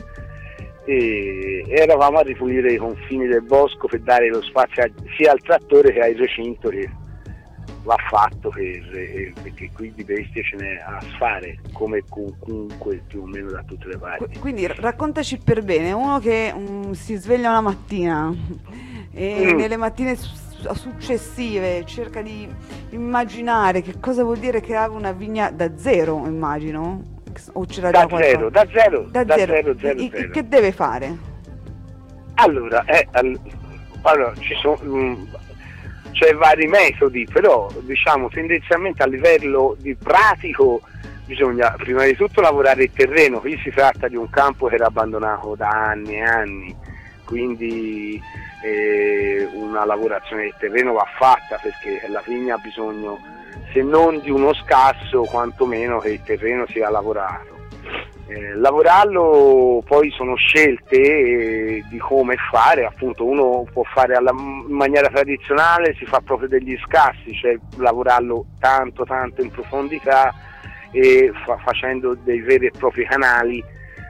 e eravamo a ripulire i confini del bosco per dare lo spazio a- sia al trattore che al recinto che va fatto per, eh, perché qui di bestie ce n'è a sfare come comunque più o meno da tutte le parti. Qu- Quindi raccontaci per bene, uno che mm, si sveglia una mattina e Mm. nelle mattine su- successive cerca di immaginare che cosa vuol dire creare una vigna da zero, immagino, o c'era già Da qualcosa? zero, da zero, Da da zero. zero, zero, E- e zero. che deve fare? Allora, eh, al- allora, ci sono mm, c'è vari metodi, però diciamo tendenzialmente a livello di pratico bisogna prima di tutto lavorare il terreno. Qui si tratta di un campo che era abbandonato da anni e anni, quindi eh, una lavorazione del terreno va fatta perché la vigna ha bisogno, se non di uno scasso, quantomeno che il terreno sia lavorato. Eh, lavorarlo poi sono scelte eh, di come fare, appunto uno può fare alla, in maniera tradizionale, si fa proprio degli scassi, cioè lavorarlo tanto tanto in profondità e fa- facendo dei veri e propri canali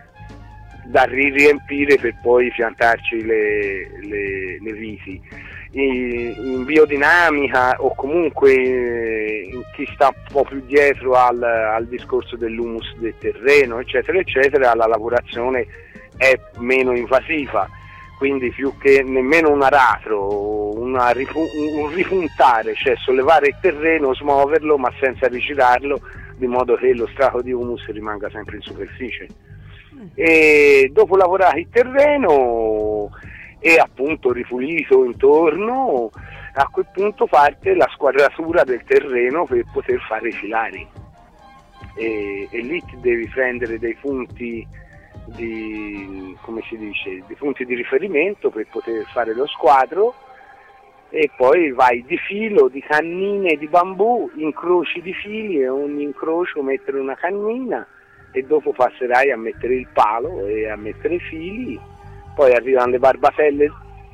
da riempire per poi piantarci le, le, le viti. In, in biodinamica o comunque eh, chi sta un po' più dietro al, al discorso dell'humus del terreno eccetera eccetera, la lavorazione è meno invasiva, quindi più che nemmeno un aratro, una ripu- un ripuntare, cioè sollevare il terreno, smuoverlo ma senza rigirarlo, di modo che lo strato di humus rimanga sempre in superficie. E dopo lavorare il terreno e appunto ripulito intorno, a quel punto parte la squadratura del terreno per poter fare i filari, e, e lì ti devi prendere dei punti di, come si dice, dei punti di riferimento per poter fare lo squadro, e poi vai di filo, di cannine di bambù, incroci di fili e ogni incrocio mettere una cannina, e dopo passerai a mettere il palo e a mettere i fili. Poi arrivano le barbatelle,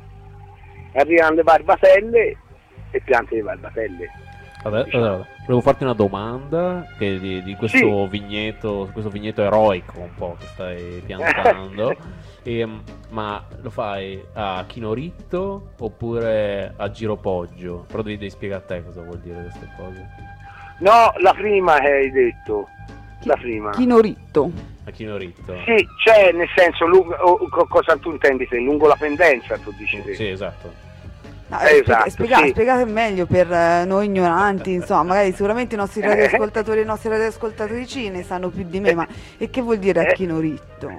arrivano le barbatelle e pianti le barbatelle. Vabbè, Diciamo. allora, volevo farti una domanda che di, di questo Sì. vigneto, questo vigneto eroico un po' che stai piantando. Ehm, ma lo fai a chinoritto oppure a giropoggio? Però devi, devi spiegare a te cosa vuol dire queste cose. No, la prima che hai detto, la prima. Chinoritto. A chinoritto? Sì, cioè nel senso, lungo, o- co- cosa tu intendi te? Lungo la pendenza, tu dici te? Sì, esatto. No, Eh, eh, spiega- esatto, spiega- sì. Spiegate meglio per eh, noi ignoranti, insomma, magari sicuramente i nostri radioascoltatori e le nostre radioascoltatrici ne sanno più di me, ma e che vuol dire Eh. acchinoritto?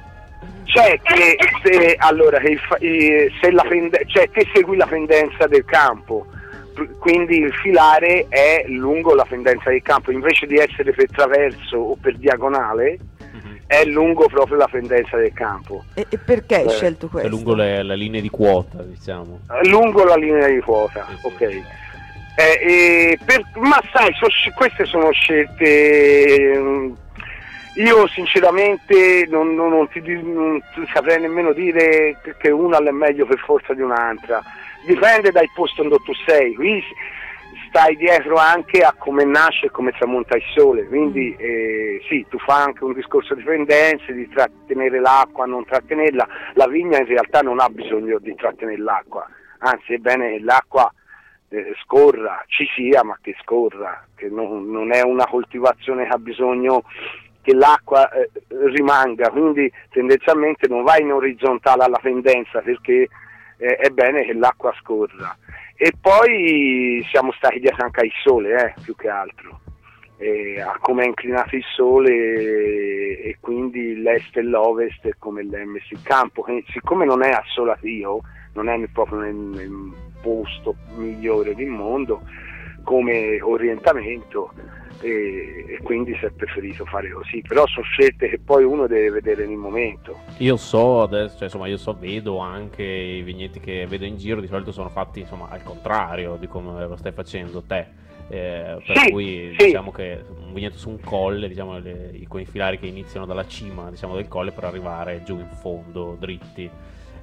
Cioè che se, allora, che il fa- eh, se la pende- cioè te segui la pendenza del campo, p- quindi il filare è lungo la pendenza del campo, invece di essere per traverso o per diagonale, Mhm. è lungo proprio la pendenza del campo. E, e perché hai Eh, scelto È questo? lungo le, le linee di quota, diciamo. Lungo la linea di quota, Sì, sì. ok. Eh, e per- ma sai, so- queste sono scelte. mm, Io sinceramente non, non- non ti, di- non ti saprei nemmeno dire che- che una è meglio per forza di un'altra. Dipende dal posto dove tu sei. Qui stai dietro anche a come nasce e come tramonta il sole. Quindi eh, sì, tu fai anche un discorso di pendenze, di trattenere l'acqua, non trattenerla. La vigna in realtà non ha bisogno di trattenere l'acqua, anzi è bene che l'acqua eh, scorra, ci sia, ma che scorra, che non, non è una coltivazione che ha bisogno che l'acqua eh, rimanga, quindi tendenzialmente non vai in orizzontale alla pendenza perché eh, è bene che l'acqua scorra. E poi siamo stati dietro anche al sole, eh, più che altro, eh, a come è inclinato il sole e, e quindi l'est e l'ovest e come l'è messo il campo, che siccome non è assolatio, non è proprio nel, nel posto migliore del mondo come orientamento, e, e quindi si è preferito fare così, però sono scelte che poi uno deve vedere nel momento. Io so adesso, cioè, insomma, io so, vedo anche i vigneti che vedo in giro, di solito sono fatti insomma al contrario di come lo stai facendo te. Eh, per Sì, cui sì. diciamo che un vigneto su un colle, diciamo le, con i filari che iniziano dalla cima, diciamo, del colle per arrivare giù in fondo dritti.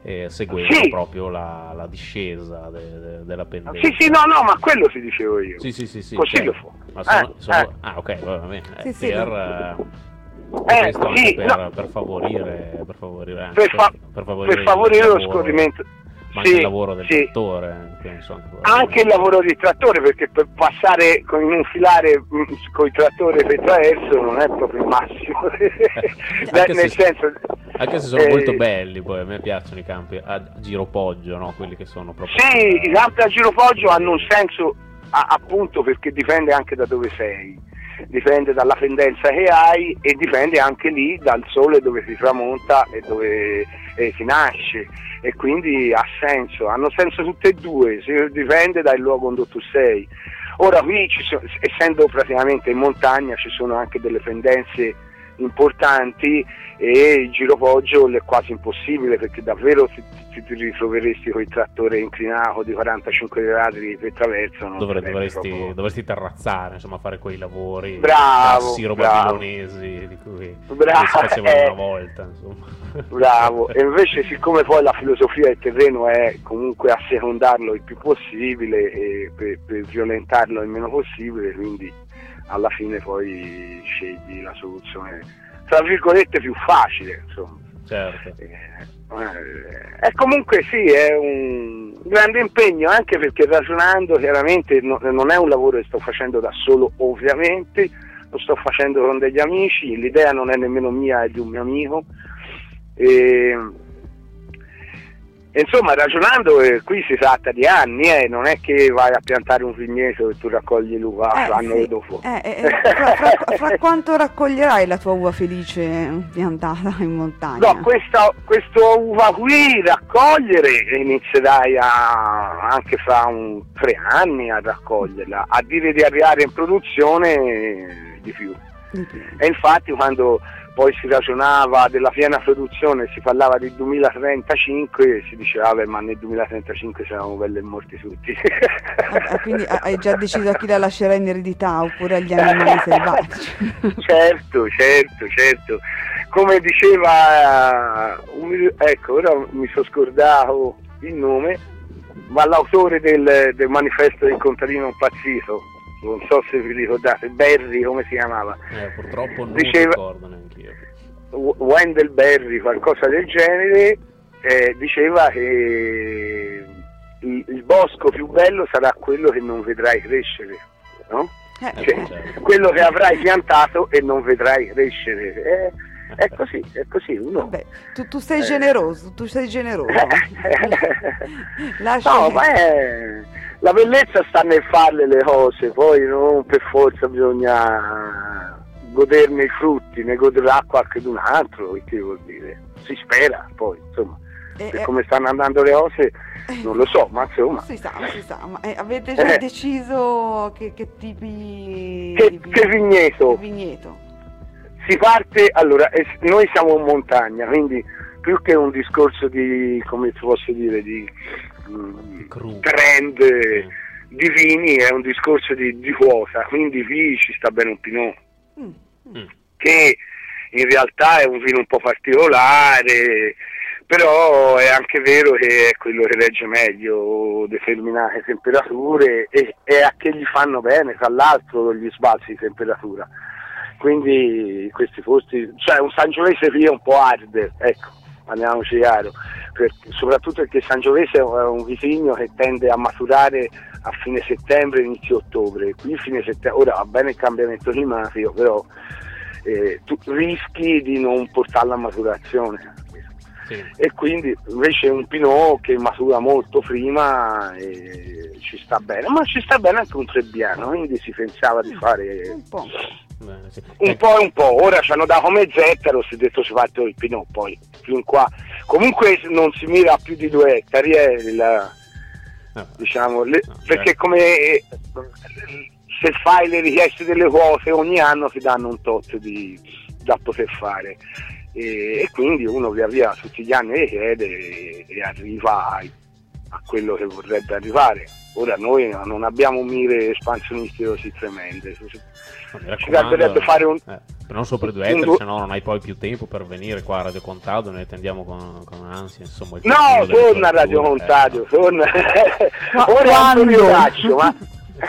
eh, seguendo Sì. proprio la, la discesa de- de- della pendenza. Sì, sì, no, no, ma quello ti dicevo io. Sì, sì, sì, sì, Così certo. lo fa. Ma sono, Eh, sono- eh. Ah, ok, va bene. eh, Sì, sì, per, no. eh, Eh, questo anche sì, per, no. per favorire, per favorire, anche, Per, fa- per favorire, per favorire il lo lavoro, scorrimento. ma anche Sì, il lavoro del sì. trattore, penso anche, Anche il lavoro di trattore, perché per passare con in un filare con i trattori per traverso non è proprio il massimo. Anche Nel se- senso, Anche se sono eh, molto belli, poi a me piacciono i campi a giropoggio, no? Quelli che sono proprio... Sì, i campi a giropoggio hanno un senso a- appunto perché dipende anche da dove sei, dipende dalla pendenza che hai e dipende anche lì dal sole dove si tramonta e dove eh, si nasce, e quindi ha senso, hanno senso tutte e due, si- dipende dal luogo dove tu sei. Ora qui, ci sono, essendo praticamente in montagna, ci sono anche delle pendenze importanti e il giropoggio è quasi impossibile, perché davvero ti, ti, ti ritroveresti con il trattore inclinato di quarantacinque gradi per traverso. non Dovre- sarebbe dovresti, proprio- dovresti terrazzare, insomma, fare quei lavori Bravo, siro-babilonesi di cui Bravo, che si facevano eh. una volta, insomma. Bravo, e invece siccome poi la filosofia del terreno è comunque assecondarlo il più possibile e per, per violentarlo il meno possibile, quindi alla fine poi scegli la soluzione tra virgolette più facile, insomma. Certo. Eh, e comunque sì, è un grande impegno, anche perché ragionando chiaramente no- non è un lavoro che sto facendo da solo, ovviamente lo sto facendo con degli amici, l'idea non è nemmeno mia, è di un mio amico. E, e insomma, ragionando, eh, qui si tratta di anni, eh, non è che vai a piantare un vigneto e tu raccogli l'uva Eh, l'anno sì. dopo. Eh, eh, eh, fra, fra- fra quanto raccoglierai la tua uva felice piantata in montagna? No, questa, questa uva qui raccogliere e inizierai a, anche fra un, tre anni a raccoglierla, a dire di arrivare in produzione eh, di più. Di più. E infatti quando poi si ragionava della piena produzione, si parlava del duemilatrentacinque, si diceva vabbè, ma nel duemilatrentacinque siamo belli e morti tutti. Ah, quindi hai già deciso a chi la lascerai in eredità oppure agli animali selvatici? Certo, certo, certo. Come diceva, un- ecco, ora mi sono scordato il nome, ma l'autore del, del manifesto del contadino impazzito, non so se vi ricordate, Berry, come si chiamava? Eh, purtroppo non Diceva- ricordo neanche io. W- Wendell Berry, qualcosa del genere, eh, diceva che il, il bosco più bello sarà quello che non vedrai crescere, no? Eh, Cioè, eh, certo. quello che avrai piantato e non vedrai crescere. Eh, è così, è così, uno. vabbè, tu, tu sei Eh. generoso, tu sei generoso. Lascia No, che- ma è... la bellezza sta nel farle le cose, poi non per forza bisogna goderne i frutti, ne godrà qualcun altro, che vuol dire? Si spera, poi, insomma, eh, per eh, come stanno andando le cose non lo so, ma insomma, si sa, si sa, ma eh, avete già Eh. deciso che, che tipi che, di che vigneto. di vigneto? Si parte, allora, eh, noi siamo in montagna, quindi più che un discorso di, come ti posso dire, di mm, Cru. trend eh, di vini, è un discorso di, di quota, quindi qui ci sta bene un Pinot, Mm. Mm. che in realtà è un vino un po' particolare, però è anche vero che è quello che regge meglio determinate temperature e, e a che gli fanno bene, tra l'altro, gli sbalzi di temperatura. Quindi questi posti, cioè un Sangiovese qui è un po' hard, ecco, andiamoci chiaro, perché, soprattutto perché Sangiovese è un vitigno che tende a maturare a fine settembre, inizio ottobre. Qui fine settembre, ora va bene il cambiamento climatico, però eh, tu rischi di non portarla a maturazione. Sì. E quindi invece un Pinot che matura molto prima e ci sta bene, ma ci sta bene anche un Trebbiano, quindi si pensava di fare Un po'. Bene, sì. un Eh, po' e un po'. Ora ci hanno dato mezz'ettaro, si è detto si parte il Pinot, poi più in qua comunque non si mira a più di due ettari, eh, la- no. diciamo, le- No, certo. perché come eh, se fai le richieste delle quote ogni anno ti danno un tot di, da poter fare, e, e quindi uno via via tutti gli anni le chiede e, e arriva a, a quello che vorrebbe arrivare. Ora noi non abbiamo mire espansionistiche così tremende, No, mi ci raccomando, garberebbe fare un eh. non sopra i due ettari, se no non hai poi più tempo per venire qua a Radio Contado, noi attendiamo con, con ansia, insomma. Il No, torna a Radio Contado, eh, torna. Ora non io faccio, ma...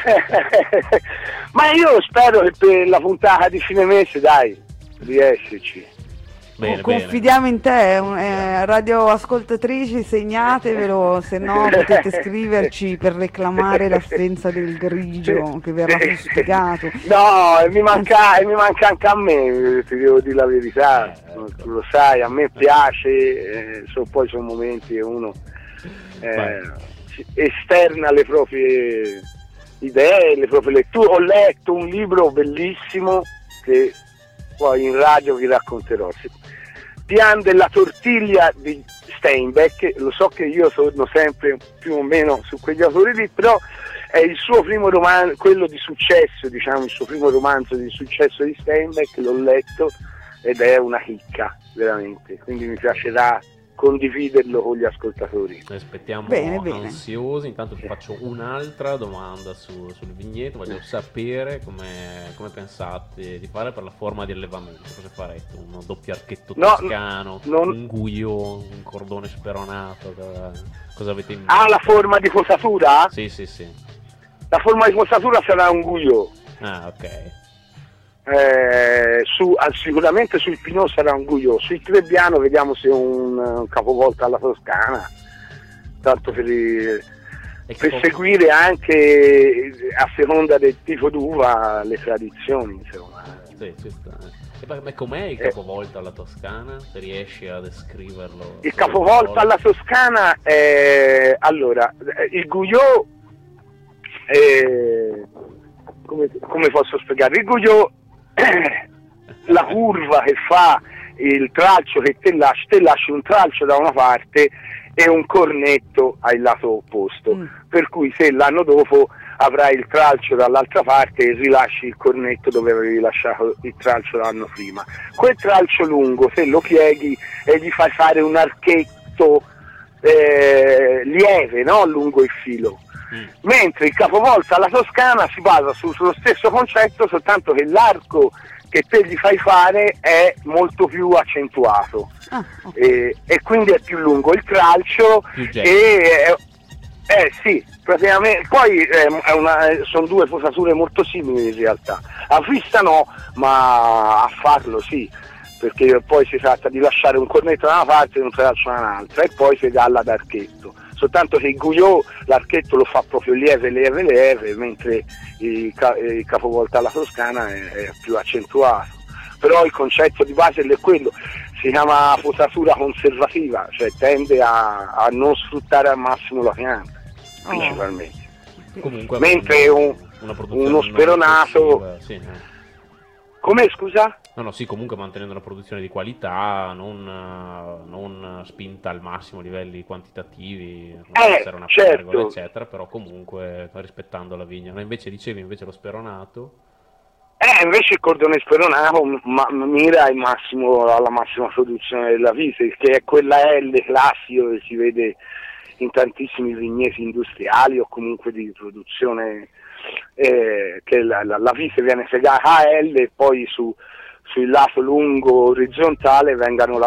ma io spero che per la puntata di fine mese, dai, di esserci. Bene, confidiamo bene. in te, eh, radioascoltatrici, segnatevelo, se no potete scriverci per reclamare l'assenza del grigio che verrà fustigato. No, mi manca, mi manca anche a me, ti devo dire la verità, eh, ecco. Tu lo sai, a me piace, eh, so, poi sono momenti che uno eh, esterna le proprie idee, le proprie letture. Ho letto un libro bellissimo che poi in radio vi racconterò. Pian della tortiglia di Steinbeck, lo so che io torno sempre più o meno su quegli autori lì, però è il suo primo romanzo, quello di successo, diciamo il suo primo romanzo di successo di Steinbeck, l'ho letto ed è una chicca, veramente, quindi mi piacerà condividerlo con gli ascoltatori. Aspettiamo bene, bene. ansiosi. Intanto ti faccio un'altra domanda su, sul vigneto. Voglio sapere come, come pensate di fare per la forma di allevamento. Cosa farete? Un doppio archetto No, toscano, non... un guio, un cordone speronato? Cosa, cosa avete in mente? Ah, la forma di posatura? Sì, sì, sì. La forma di posatura sarà un guio. Ah, ok. Eh, su, sicuramente sul Pinot sarà un guio, sul Trebbiano vediamo se un, un capovolta alla Toscana, tanto per, per come... seguire anche a seconda del tipo d'uva le tradizioni, insomma. Sì, ci sta. E ma ma com'è il capovolta alla Toscana? Se riesci a descriverlo? Il capovolta alla Toscana è, allora, il Guyot è, come, come posso spiegare? Il Guyot la curva che fa il tralcio che te lasci, te lasci un tralcio da una parte e un cornetto al lato opposto, mm. per cui se l'anno dopo avrai il tralcio dall'altra parte e rilasci il cornetto dove avevi lasciato il tralcio l'anno prima. Quel tralcio lungo, se lo pieghi e gli fai fare un archetto eh, lieve, no? Lungo il filo. Mm. Mentre il capovolta alla Toscana si basa sul suo stesso concetto, soltanto che l'arco che te gli fai fare è molto più accentuato, ah, okay. e, e quindi è più lungo il tralcio e eh sì, praticamente poi eh, è una, sono due posature molto simili in realtà, a vista no, ma a farlo sì, perché poi si tratta di lasciare un cornetto da una parte e un tralcio da un'altra e poi si dà d'archetto. Soltanto che il Guyot l'archetto lo fa proprio lieve, lieve, lieve, mentre il, ca- il capovolta alla Toscana è, è più accentuato. Però il concetto di base è quello, si chiama posatura conservativa, cioè tende a, a non sfruttare al massimo la pianta, oh. principalmente. Comunque, mentre un, uno speronato... Sì, eh. Come, scusa? No, no, sì, comunque mantenendo una produzione di qualità, non, non spinta al massimo a livelli quantitativi, non eh, essere una certo. pergola, eccetera, però comunque rispettando la vigna. No, invece dicevi invece lo speronato. Eh, invece il cordone speronato ma, mira al massimo, alla massima produzione della vite, che è quella L classico che si vede in tantissimi vigneti industriali o comunque di produzione, eh, che la, la, la vite viene segata a L e poi su sul lato lungo orizzontale vengano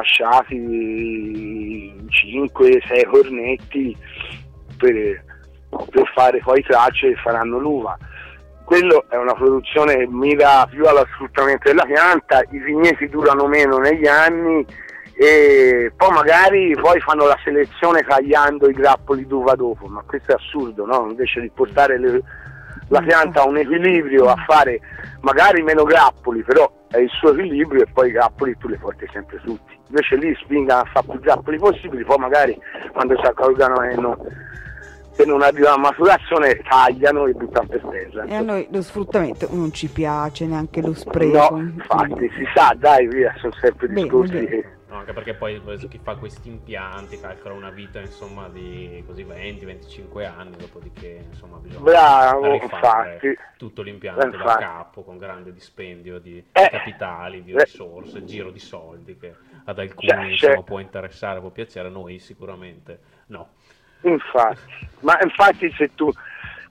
lasciati cinque sei cornetti per, per fare poi tracce che faranno l'uva. Quello è una produzione che mira più allo sfruttamento della pianta, i vigneti durano meno negli anni e poi magari poi fanno la selezione tagliando i grappoli d'uva dopo, ma questo è assurdo, no? Invece di portare le, la pianta a un equilibrio, a fare magari meno grappoli, però è il suo equilibrio e poi i grappoli tu li porti sempre tutti. Invece lì spingano a fare più grappoli possibili, poi magari quando si accorgano che non, che non arriva a maturazione tagliano e buttano per terra. E a noi lo sfruttamento non ci piace, neanche lo spreco. No, infatti si sa, dai, via, sono sempre bene, discorsi bene. che... No, anche perché poi chi fa questi impianti calcola una vita insomma di così venti venticinque anni, dopodiché insomma bisogna Bravo, rifare infatti. tutto l'impianto infatti. da capo con grande dispendio di eh, capitali, di eh, risorse, giro di soldi che ad alcuni cioè, insomma cioè, può interessare, può piacere, a noi sicuramente no. Infatti, ma infatti se tu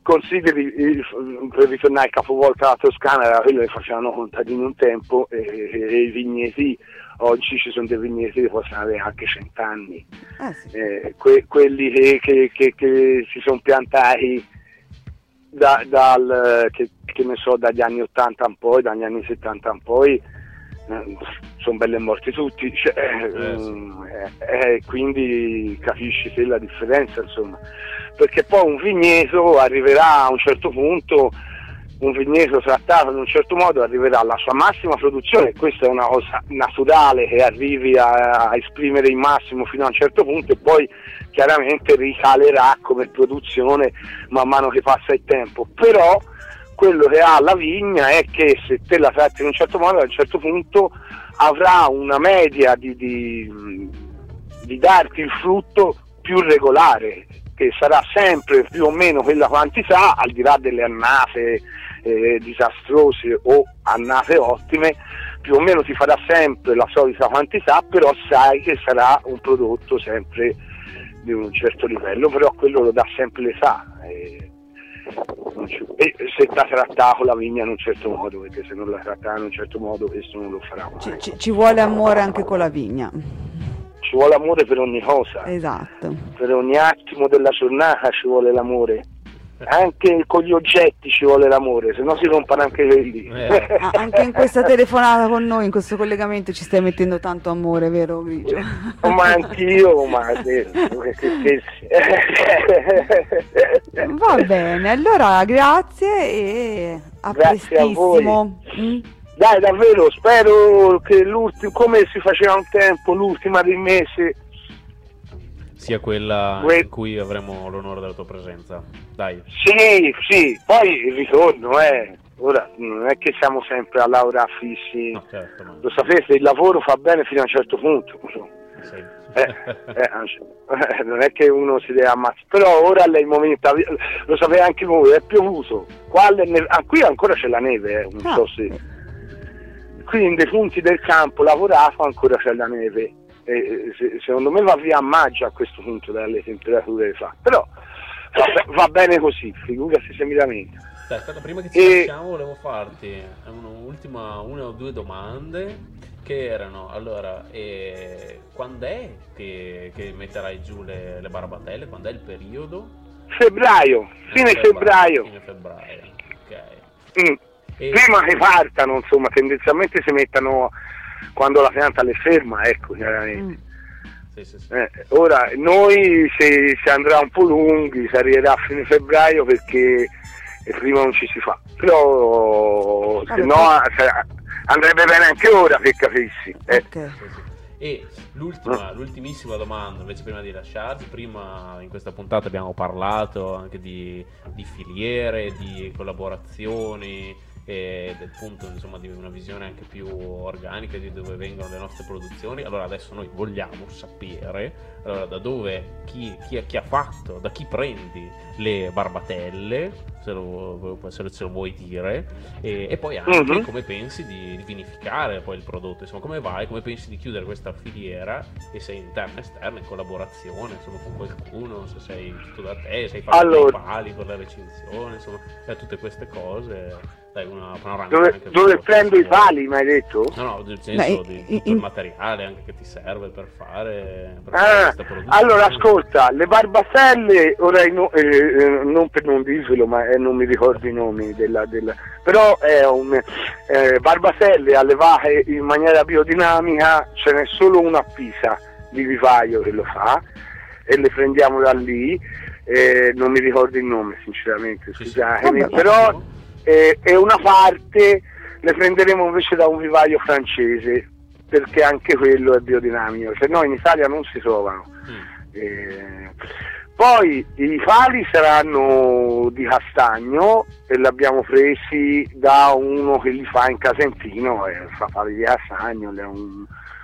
consideri, il- per ritornare al capovolta della Toscana, era quello che facevano contadini un tempo, e, e- e i vigneti, oggi ci sono dei vigneti che possono avere anche cent'anni. Eh sì. Eh, que- quelli che, che- che- che si sono piantati da- dal, che, che ne so, dagli anni ottanta in poi, dagli anni settanta in poi, eh, sono belli e morti tutti, cioè, Eh, sì. mm, eh, eh, quindi capisci te la differenza, insomma, perché poi un vigneto arriverà a un certo punto, un vigneto trattato in un certo modo arriverà alla sua massima produzione, questa è una cosa naturale, che arrivi a, a esprimere il massimo fino a un certo punto, e poi chiaramente ricalerà come produzione man mano che passa il tempo. Però quello che ha la vigna è che se te la tratti in un certo modo, a un certo punto avrà una media di, di, di darti il frutto più regolare, che sarà sempre più o meno quella quantità, al di là delle annate eh, disastrose o annate ottime, più o meno ti farà sempre la solita quantità, però sai che sarà un prodotto sempre di un certo livello, però quello lo dà sempre l'età. eh, non ci- E se ti ha trattato la vigna in un certo modo, perché se non la trattava in un certo modo questo non lo farà mai. Ci, ci- ci vuole amore anche con la vigna. Ci vuole amore per ogni cosa. Esatto. Per ogni attimo della giornata ci vuole l'amore, anche con gli oggetti ci vuole l'amore, se no si rompono anche quelli. Eh. Ah, anche in questa telefonata con noi, in questo collegamento, ci stai mettendo tanto amore, vero Grigio? Ma anch'io, ma che che scherzi. Va bene, allora grazie e a Grazie a voi. prestissimo. Mm? Dai, davvero, spero che l'ultimo, come si faceva un tempo, l'ultima del mese, Sia quella Que- in cui avremo l'onore della tua presenza. Dai. sì, sì, poi il ritorno, eh. Ora non è che siamo sempre a Laura fissi, No, certo, ma... lo sapete, il lavoro fa bene fino a un certo punto. Sì. Eh, eh, eh, non è che uno si deve ammazzare, però ora è il momento, lo sapete anche voi, è piovuto, qua, è neve- ah, qui ancora c'è la neve, eh, non Ah. so se qui in dei punti del campo lavorato ancora c'è la neve, e, e, se- secondo me va via a maggio a questo punto dalle temperature che fa, però va, be- va bene così, figurati se mi lamento. Dai, aspetta, prima che ci E- lasciamo volevo farti un'ultima, una o due domande che erano, allora, eh, quando è che, che metterai giù le, le barbatelle? Quando è il periodo? Febbraio, fine febbraio. Fine febbraio, ok. Mm. E- Prima che partano, insomma, tendenzialmente si mettono quando la pianta le ferma, ecco, chiaramente. Mm. Sì, sì, sì. Eh, ora noi se, se andrà un po' lunghi, si arriverà a fine febbraio perché eh, prima non ci si fa, però se Vabbè, no poi- eh, andrebbe bene anche ora per capissi. Eh. Ok. Sì, sì. E l'ultima, l'ultimissima domanda, invece, prima di lasciarti, prima in questa puntata abbiamo parlato anche di, di filiere, di collaborazioni e del punto, insomma, di una visione anche più organica di dove vengono le nostre produzioni. Allora adesso noi vogliamo sapere, allora, da dove, chi, chi, chi ha fatto, da chi prendi le barbatelle, se lo, se lo, se lo vuoi dire, e, e poi anche Mhm. come pensi di, di vinificare poi il prodotto, insomma, come vai, come pensi di chiudere questa filiera, e sei interna, esterna, in collaborazione, insomma, con qualcuno, se sei tutto da te, se hai fatto Allora- dei pali per la recinzione, insomma, eh, tutte queste cose. Dai, una panoramica Dove, anche dove veloce, prendo i se- pali, mi hai detto? No, no, nel senso Beh, di in- tutto il in- materiale anche che ti serve per fare, per fare Ah, questa produzione. allora ascolta, le barbatelle, ora i no- eh, eh, non per non dirvelo, ma eh, non mi ricordo i nomi della, della- però è un eh, barbatelle allevate in maniera biodinamica, ce n'è solo una a Pisa di vivaio che lo fa, e le prendiamo da lì, eh, non mi ricordo il nome sinceramente, Sì, sì. scusatemi, Vabbè, però eh, e una parte le prenderemo invece da un vivaio francese, perché anche quello è biodinamico, se no in Italia non si trovano. Mm. Eh, poi i pali saranno di castagno e li abbiamo presi da uno che li fa in Casentino, e fa pali di castagno, è un,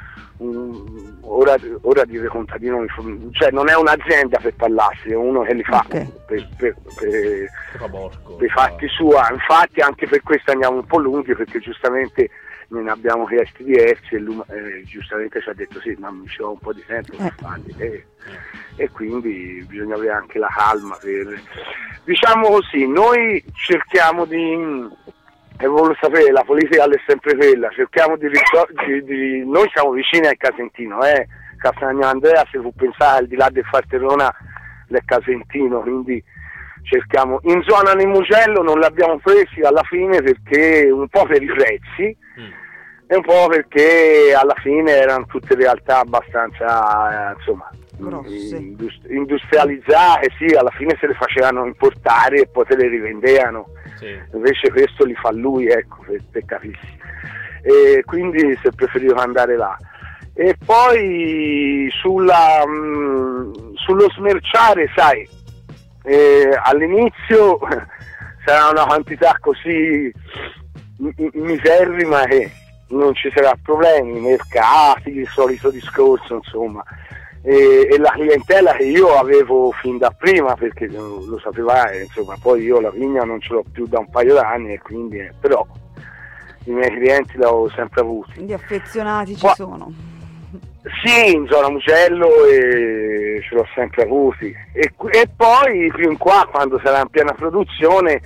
un- ora, ora dire contadino, mi fa- cioè non è un'azienda per pallassi, è uno che li fa Ok. per, per- per- Che fa bosco. per i fatti sua, infatti anche per questo andiamo un po' lunghi, perché giustamente ne abbiamo chiesti diversi e lui eh, giustamente ci ha detto sì, ma mi ci ho un po' di tempo per farli e, e quindi bisogna avere anche la calma per, diciamo così, noi cerchiamo di, e voglio sapere, la politica è sempre quella, cerchiamo di, di, di noi siamo vicini al Casentino, eh, Castagno Andrea, se può pensare al di là del Farterona del Casentino, quindi cerchiamo, in zona di Mugello non l'abbiamo presi alla fine perché un po' per i prezzi mm. e un po' perché alla fine erano tutte realtà abbastanza eh, insomma indust- industrializzate, sì, alla fine se le facevano importare e poi te le rivendevano, sì. Invece questo li fa lui, ecco, per, per capirsi, e quindi si è preferito andare là. E poi sulla, mh, sullo smerciare, sai, Eh, all'inizio sarà una quantità così m- miserrima che non ci sarà problemi, mercati, il solito discorso, insomma, e, e la clientela che io avevo fin da prima, perché lo sapevate, insomma, poi io la vigna non ce l'ho più da un paio d'anni e quindi eh, però i miei clienti li avevo sempre avuti. Gli affezionati ci Qua- sono. Sì, in zona Mugello e ce l'ho sempre avuti e, e poi più in qua quando sarà in piena produzione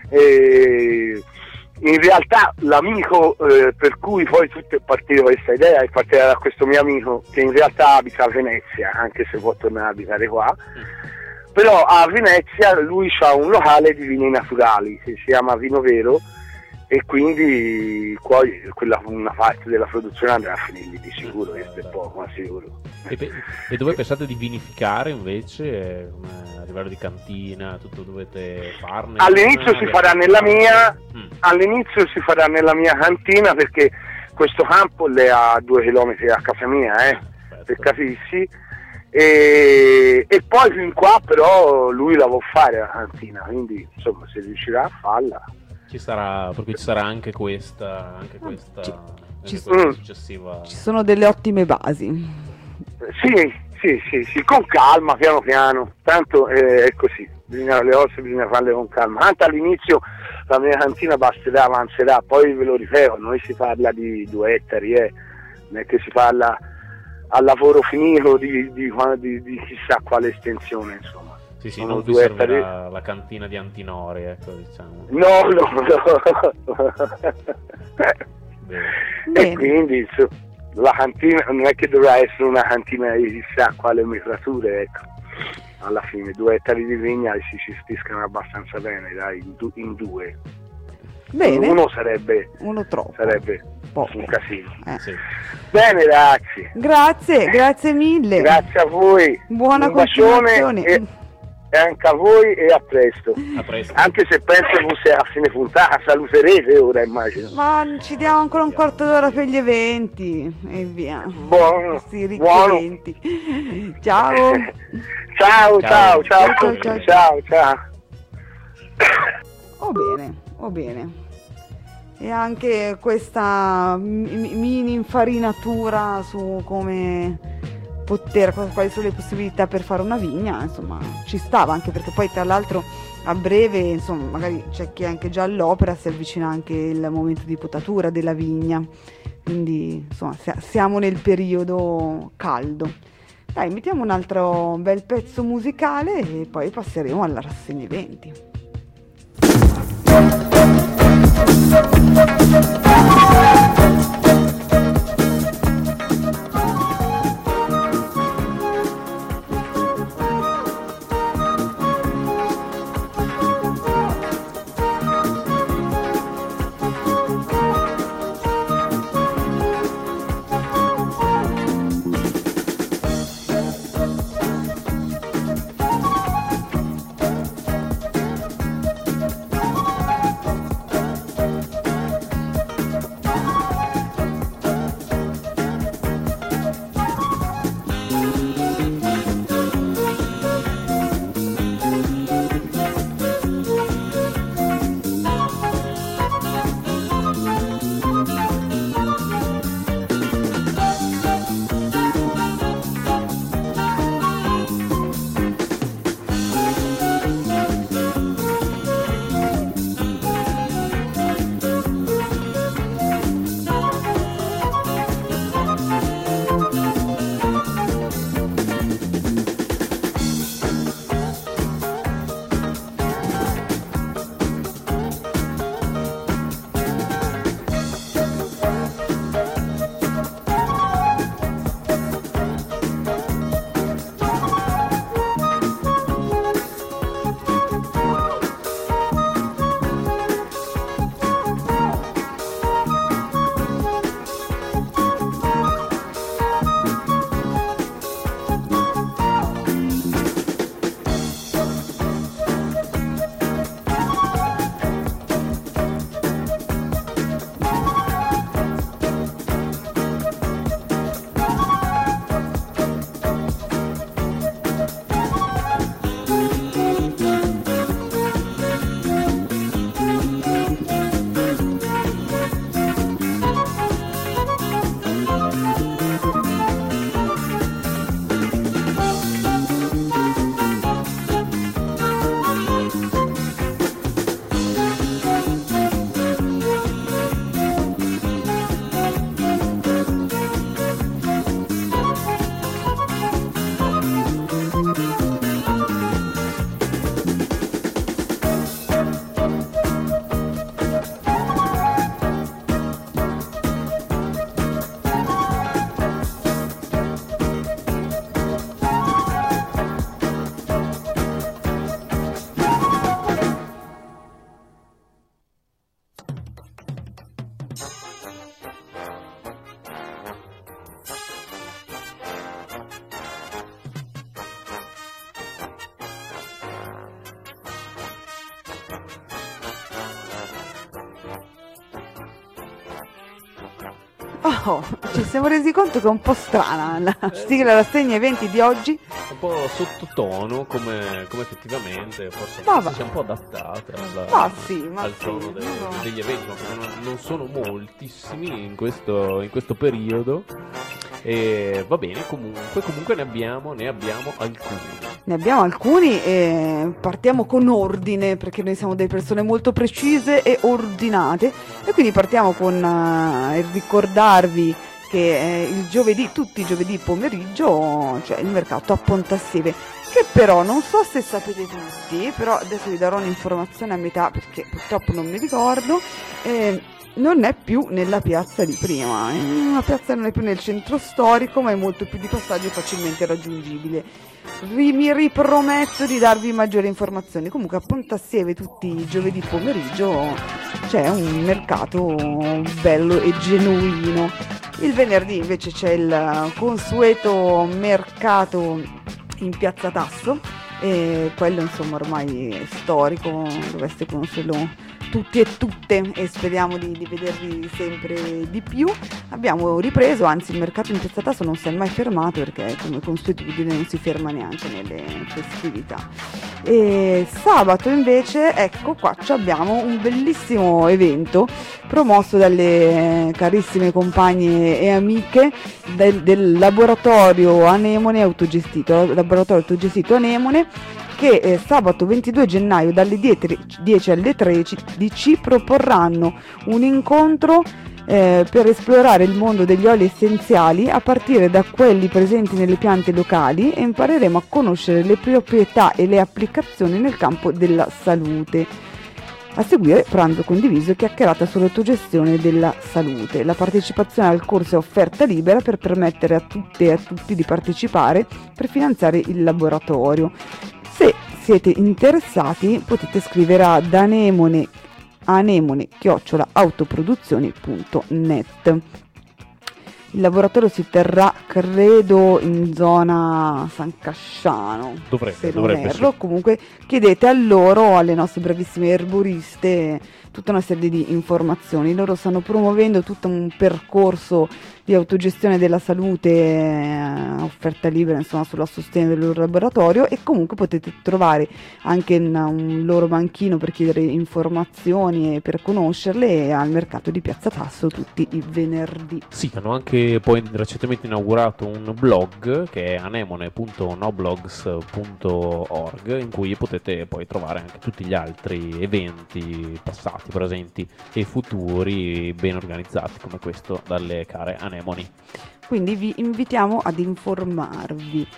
eh, in realtà l'amico eh, per cui poi tutto è partito questa idea è partita da questo mio amico che in realtà abita a Venezia, anche se può tornare a abitare qua, però a Venezia lui ha un locale di vini naturali che si chiama Vino Vero e quindi poi quella una parte della produzione andrà a finire di sicuro, questo è poco ma sicuro. E, pe- e dove pensate di vinificare invece? Come a livello di cantina, tutto dovete farne? All'inizio una, si farà nella mia mm. all'inizio si farà nella mia cantina perché questo campo è a due chilometri da casa mia, eh, per capirsi, e, e poi fin qua però lui la vuol fare la cantina, quindi insomma se riuscirà a farla. Ci sarà, perché ci sarà anche questa, anche questa, ci, anche ci questa mm. successiva. Ci sono delle ottime basi. Sì, sì, sì, sì, con calma, piano piano, tanto eh, è così, bisogna, le cose bisogna farle con calma, tanto all'inizio la mia cantina basterà, avanzerà, poi ve lo ripeto, noi si parla di due ettari, eh, non è che si parla al lavoro finito di, di, di, di chissà quale estensione, insomma. Sì, sì, Sono non vi due servirà ettari. la cantina di Antinori, ecco, diciamo. No, no, no. Bene. E Bene. quindi insomma, la cantina non è che dovrà essere una cantina di chissà quale metrature, ecco. Alla fine due ettari di vigna si gestiscono abbastanza bene, dai, in, du- in due. Bene. Uno sarebbe, Uno troppo. sarebbe Poco. un casino. Eh. Sì. Bene ragazzi, Grazie, grazie mille. grazie a voi. Buona un bacione continuazione. e, e anche a voi e a presto. A presto. Anche se penso fosse a fine puntata, saluterete ora immagino. Ma ci diamo ancora un quarto d'ora per gli eventi e via. Buono, Questi ricchi buono. eventi. Ciao. Ciao, ciao, ciao, Ciao, a tutti. ciao, ciao, ciao. Oh bene, oh bene. E anche questa mi- mi- mini infarinatura su come poter, quali sono le possibilità per fare una vigna, insomma, ci stava, anche perché poi tra l'altro a breve, insomma, magari c'è chi è anche già all'opera, si avvicina anche il momento di potatura della vigna, quindi insomma sia- siamo nel periodo caldo. Dai, mettiamo un altro bel pezzo musicale e poi passeremo alla rassegna eventi. Oh, ci siamo resi conto che è un po' strana la sigla rassegna eventi di oggi. Un po' sottotono come, come effettivamente forse Ma forse va. si è un po' adattata alla- Ma sì, ma al sì, tono de- no. degli eventi, ma perché non, non sono moltissimi in questo, in questo periodo. E va bene, comunque, comunque ne abbiamo, ne abbiamo alcuni. Ne abbiamo alcuni e partiamo con ordine perché noi siamo delle persone molto precise e ordinate e quindi partiamo con eh, il ricordarvi che eh, il giovedì, tutti i giovedì pomeriggio c'è il mercato a Pontassieve, che però non so se sapete tutti, però adesso vi darò un'informazione a metà perché purtroppo non mi ricordo. eh, non è più nella piazza di prima, eh, la piazza non è più nel centro storico, ma è molto più di passaggio e facilmente raggiungibile. Ri- mi riprometto di darvi maggiori informazioni. Comunque a Pontassieve tutti i giovedì pomeriggio c'è un mercato bello e genuino. Il venerdì invece c'è il consueto mercato in piazza Tasso, e quello insomma ormai è storico, dovreste conoscerlo tutti e tutte e speriamo di, di vedervi sempre di più. Abbiamo ripreso, anzi il mercato in piazza Tasso non si è mai fermato perché come consuetudine non si ferma neanche nelle festività. E sabato invece, ecco qua, ci abbiamo un bellissimo evento promosso dalle carissime compagne e amiche del, del laboratorio Anemone autogestito, laboratorio autogestito Anemone, che eh, sabato ventidue gennaio dalle dieci alle tredici proporranno un incontro eh, per esplorare il mondo degli oli essenziali a partire da quelli presenti nelle piante locali e impareremo a conoscere le proprietà e le applicazioni nel campo della salute. A seguire pranzo condiviso e chiacchierata sull'autogestione della salute. La partecipazione al corso è offerta libera per permettere a tutte e a tutti di partecipare per finanziare il laboratorio. Se siete interessati potete scrivere ad anemone, anemone chiocciola autoproduzioni punto net. Il laboratorio si terrà, credo, in zona San Casciano. Dovrebbe, se non dovrebbe, erro. sì. Comunque chiedete a loro, alle nostre bravissime erboriste, tutta una serie di informazioni. Loro stanno promuovendo tutto un percorso di autogestione della salute, eh, offerta libera insomma sulla sostegno del loro laboratorio, e comunque potete trovare anche un, un loro banchino per chiedere informazioni e per conoscerle al mercato di Piazza Tasso tutti i venerdì. Sì, hanno anche poi recentemente inaugurato un blog che è anemone punto noblogs punto org, in cui potete poi trovare anche tutti gli altri eventi passati, presenti e futuri ben organizzati come questo dalle care anemoni. Quindi vi invitiamo ad informarvi.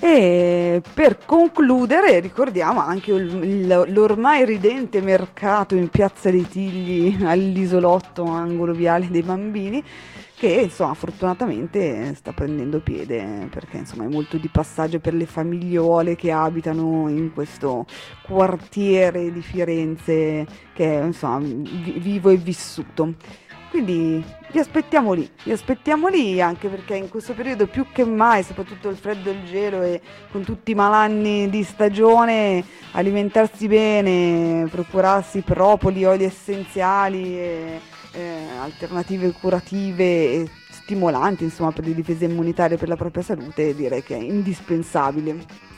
E per concludere ricordiamo anche il- il- l'ormai ridente mercato in Piazza dei Tigli all'isolotto angolo Viale dei Bambini, che insomma fortunatamente sta prendendo piede perché insomma è molto di passaggio per le famigliole che abitano in questo quartiere di Firenze che è insomma vi- vivo e vissuto. Quindi vi aspettiamo lì, vi aspettiamo lì anche perché in questo periodo più che mai, soprattutto il freddo e il gelo e con tutti i malanni di stagione, alimentarsi bene, procurarsi propoli, oli essenziali, e, eh, alternative curative e stimolanti insomma per le difese immunitarie e per la propria salute, direi che è indispensabile.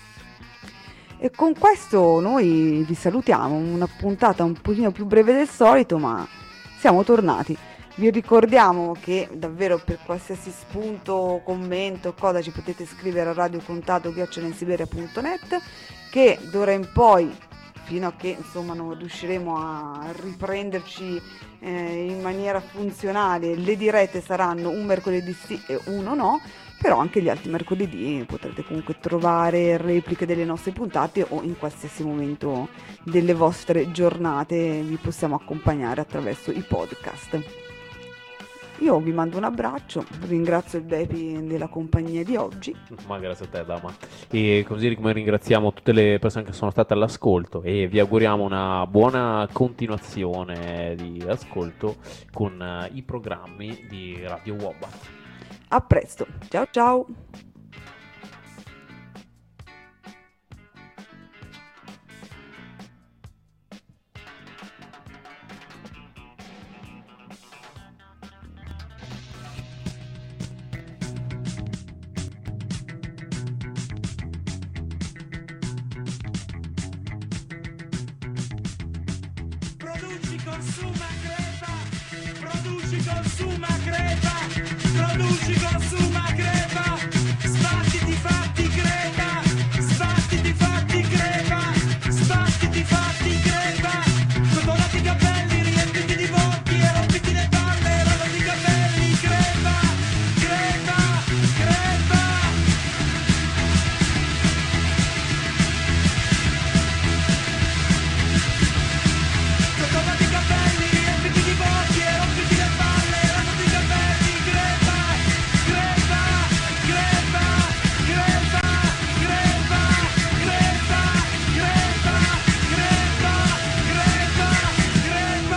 E con questo noi vi salutiamo, una puntata un pochino più breve del solito, ma siamo tornati. Vi ricordiamo che davvero per qualsiasi spunto, commento, cosa ci potete scrivere a radiocontato chiocciola insiberia punto net, che d'ora in poi, fino a che insomma non riusciremo a riprenderci eh, in maniera funzionale, le dirette saranno un mercoledì sì e uno no, però anche gli altri mercoledì potrete comunque trovare repliche delle nostre puntate o in qualsiasi momento delle vostre giornate vi possiamo accompagnare attraverso i podcast. Io vi mando un abbraccio, ringrazio il Bepi della compagnia di oggi. Ma grazie a te, Dama. E così come ringraziamo tutte le persone che sono state all'ascolto e vi auguriamo una buona continuazione di ascolto con eh, i programmi di Radio Wombat. A presto, ciao ciao! consuma, crepa, produci, consuma, crepa, produci, consuma, crepa, sbattiti, fatti, crepa, sbattiti, fatti, crepa, sbattiti, fatti, crepa, cotolati i capelli, riempiti di bocchi e rompiti le palle, lavati i capelli, crepa, crepa, crepa. Cotolati i capelli, riempiti di bocchi e rompiti le palle, lavati i capelli, crepa, crepa, crepa, crepa, crepa, crepa, crepa, crepa, crepa, crepa.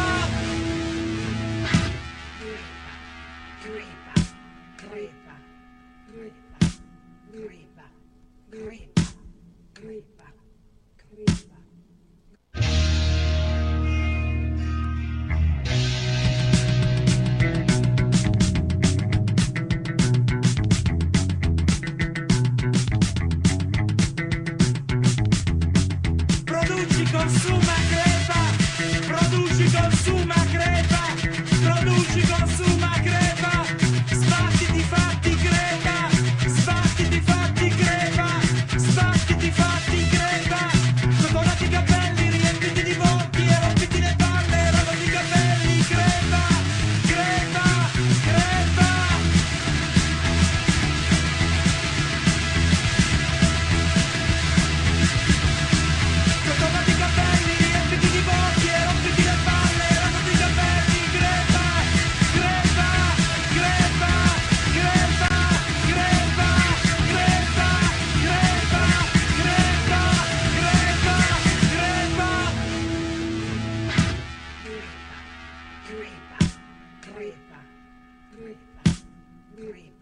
Produci, consuma, crepa, produci, consuma, crepa, produci, consuma, crepa, sbattiti, fatti, crepa, sbattiti, fatti, crepa, sbattiti, fatti, crepa, cotolati i capelli, riempiti di bocchi e rompiti le palle, lavati i capelli, crepa, crepa, crepa. Cotolati i capelli, riempiti di bocchi e rompiti le palle, lavati i capelli, crepa, crepa, crepa, crepa, crepa, crepa, crepa, crepa, crepa, crepa. crepa, crepa, crepa.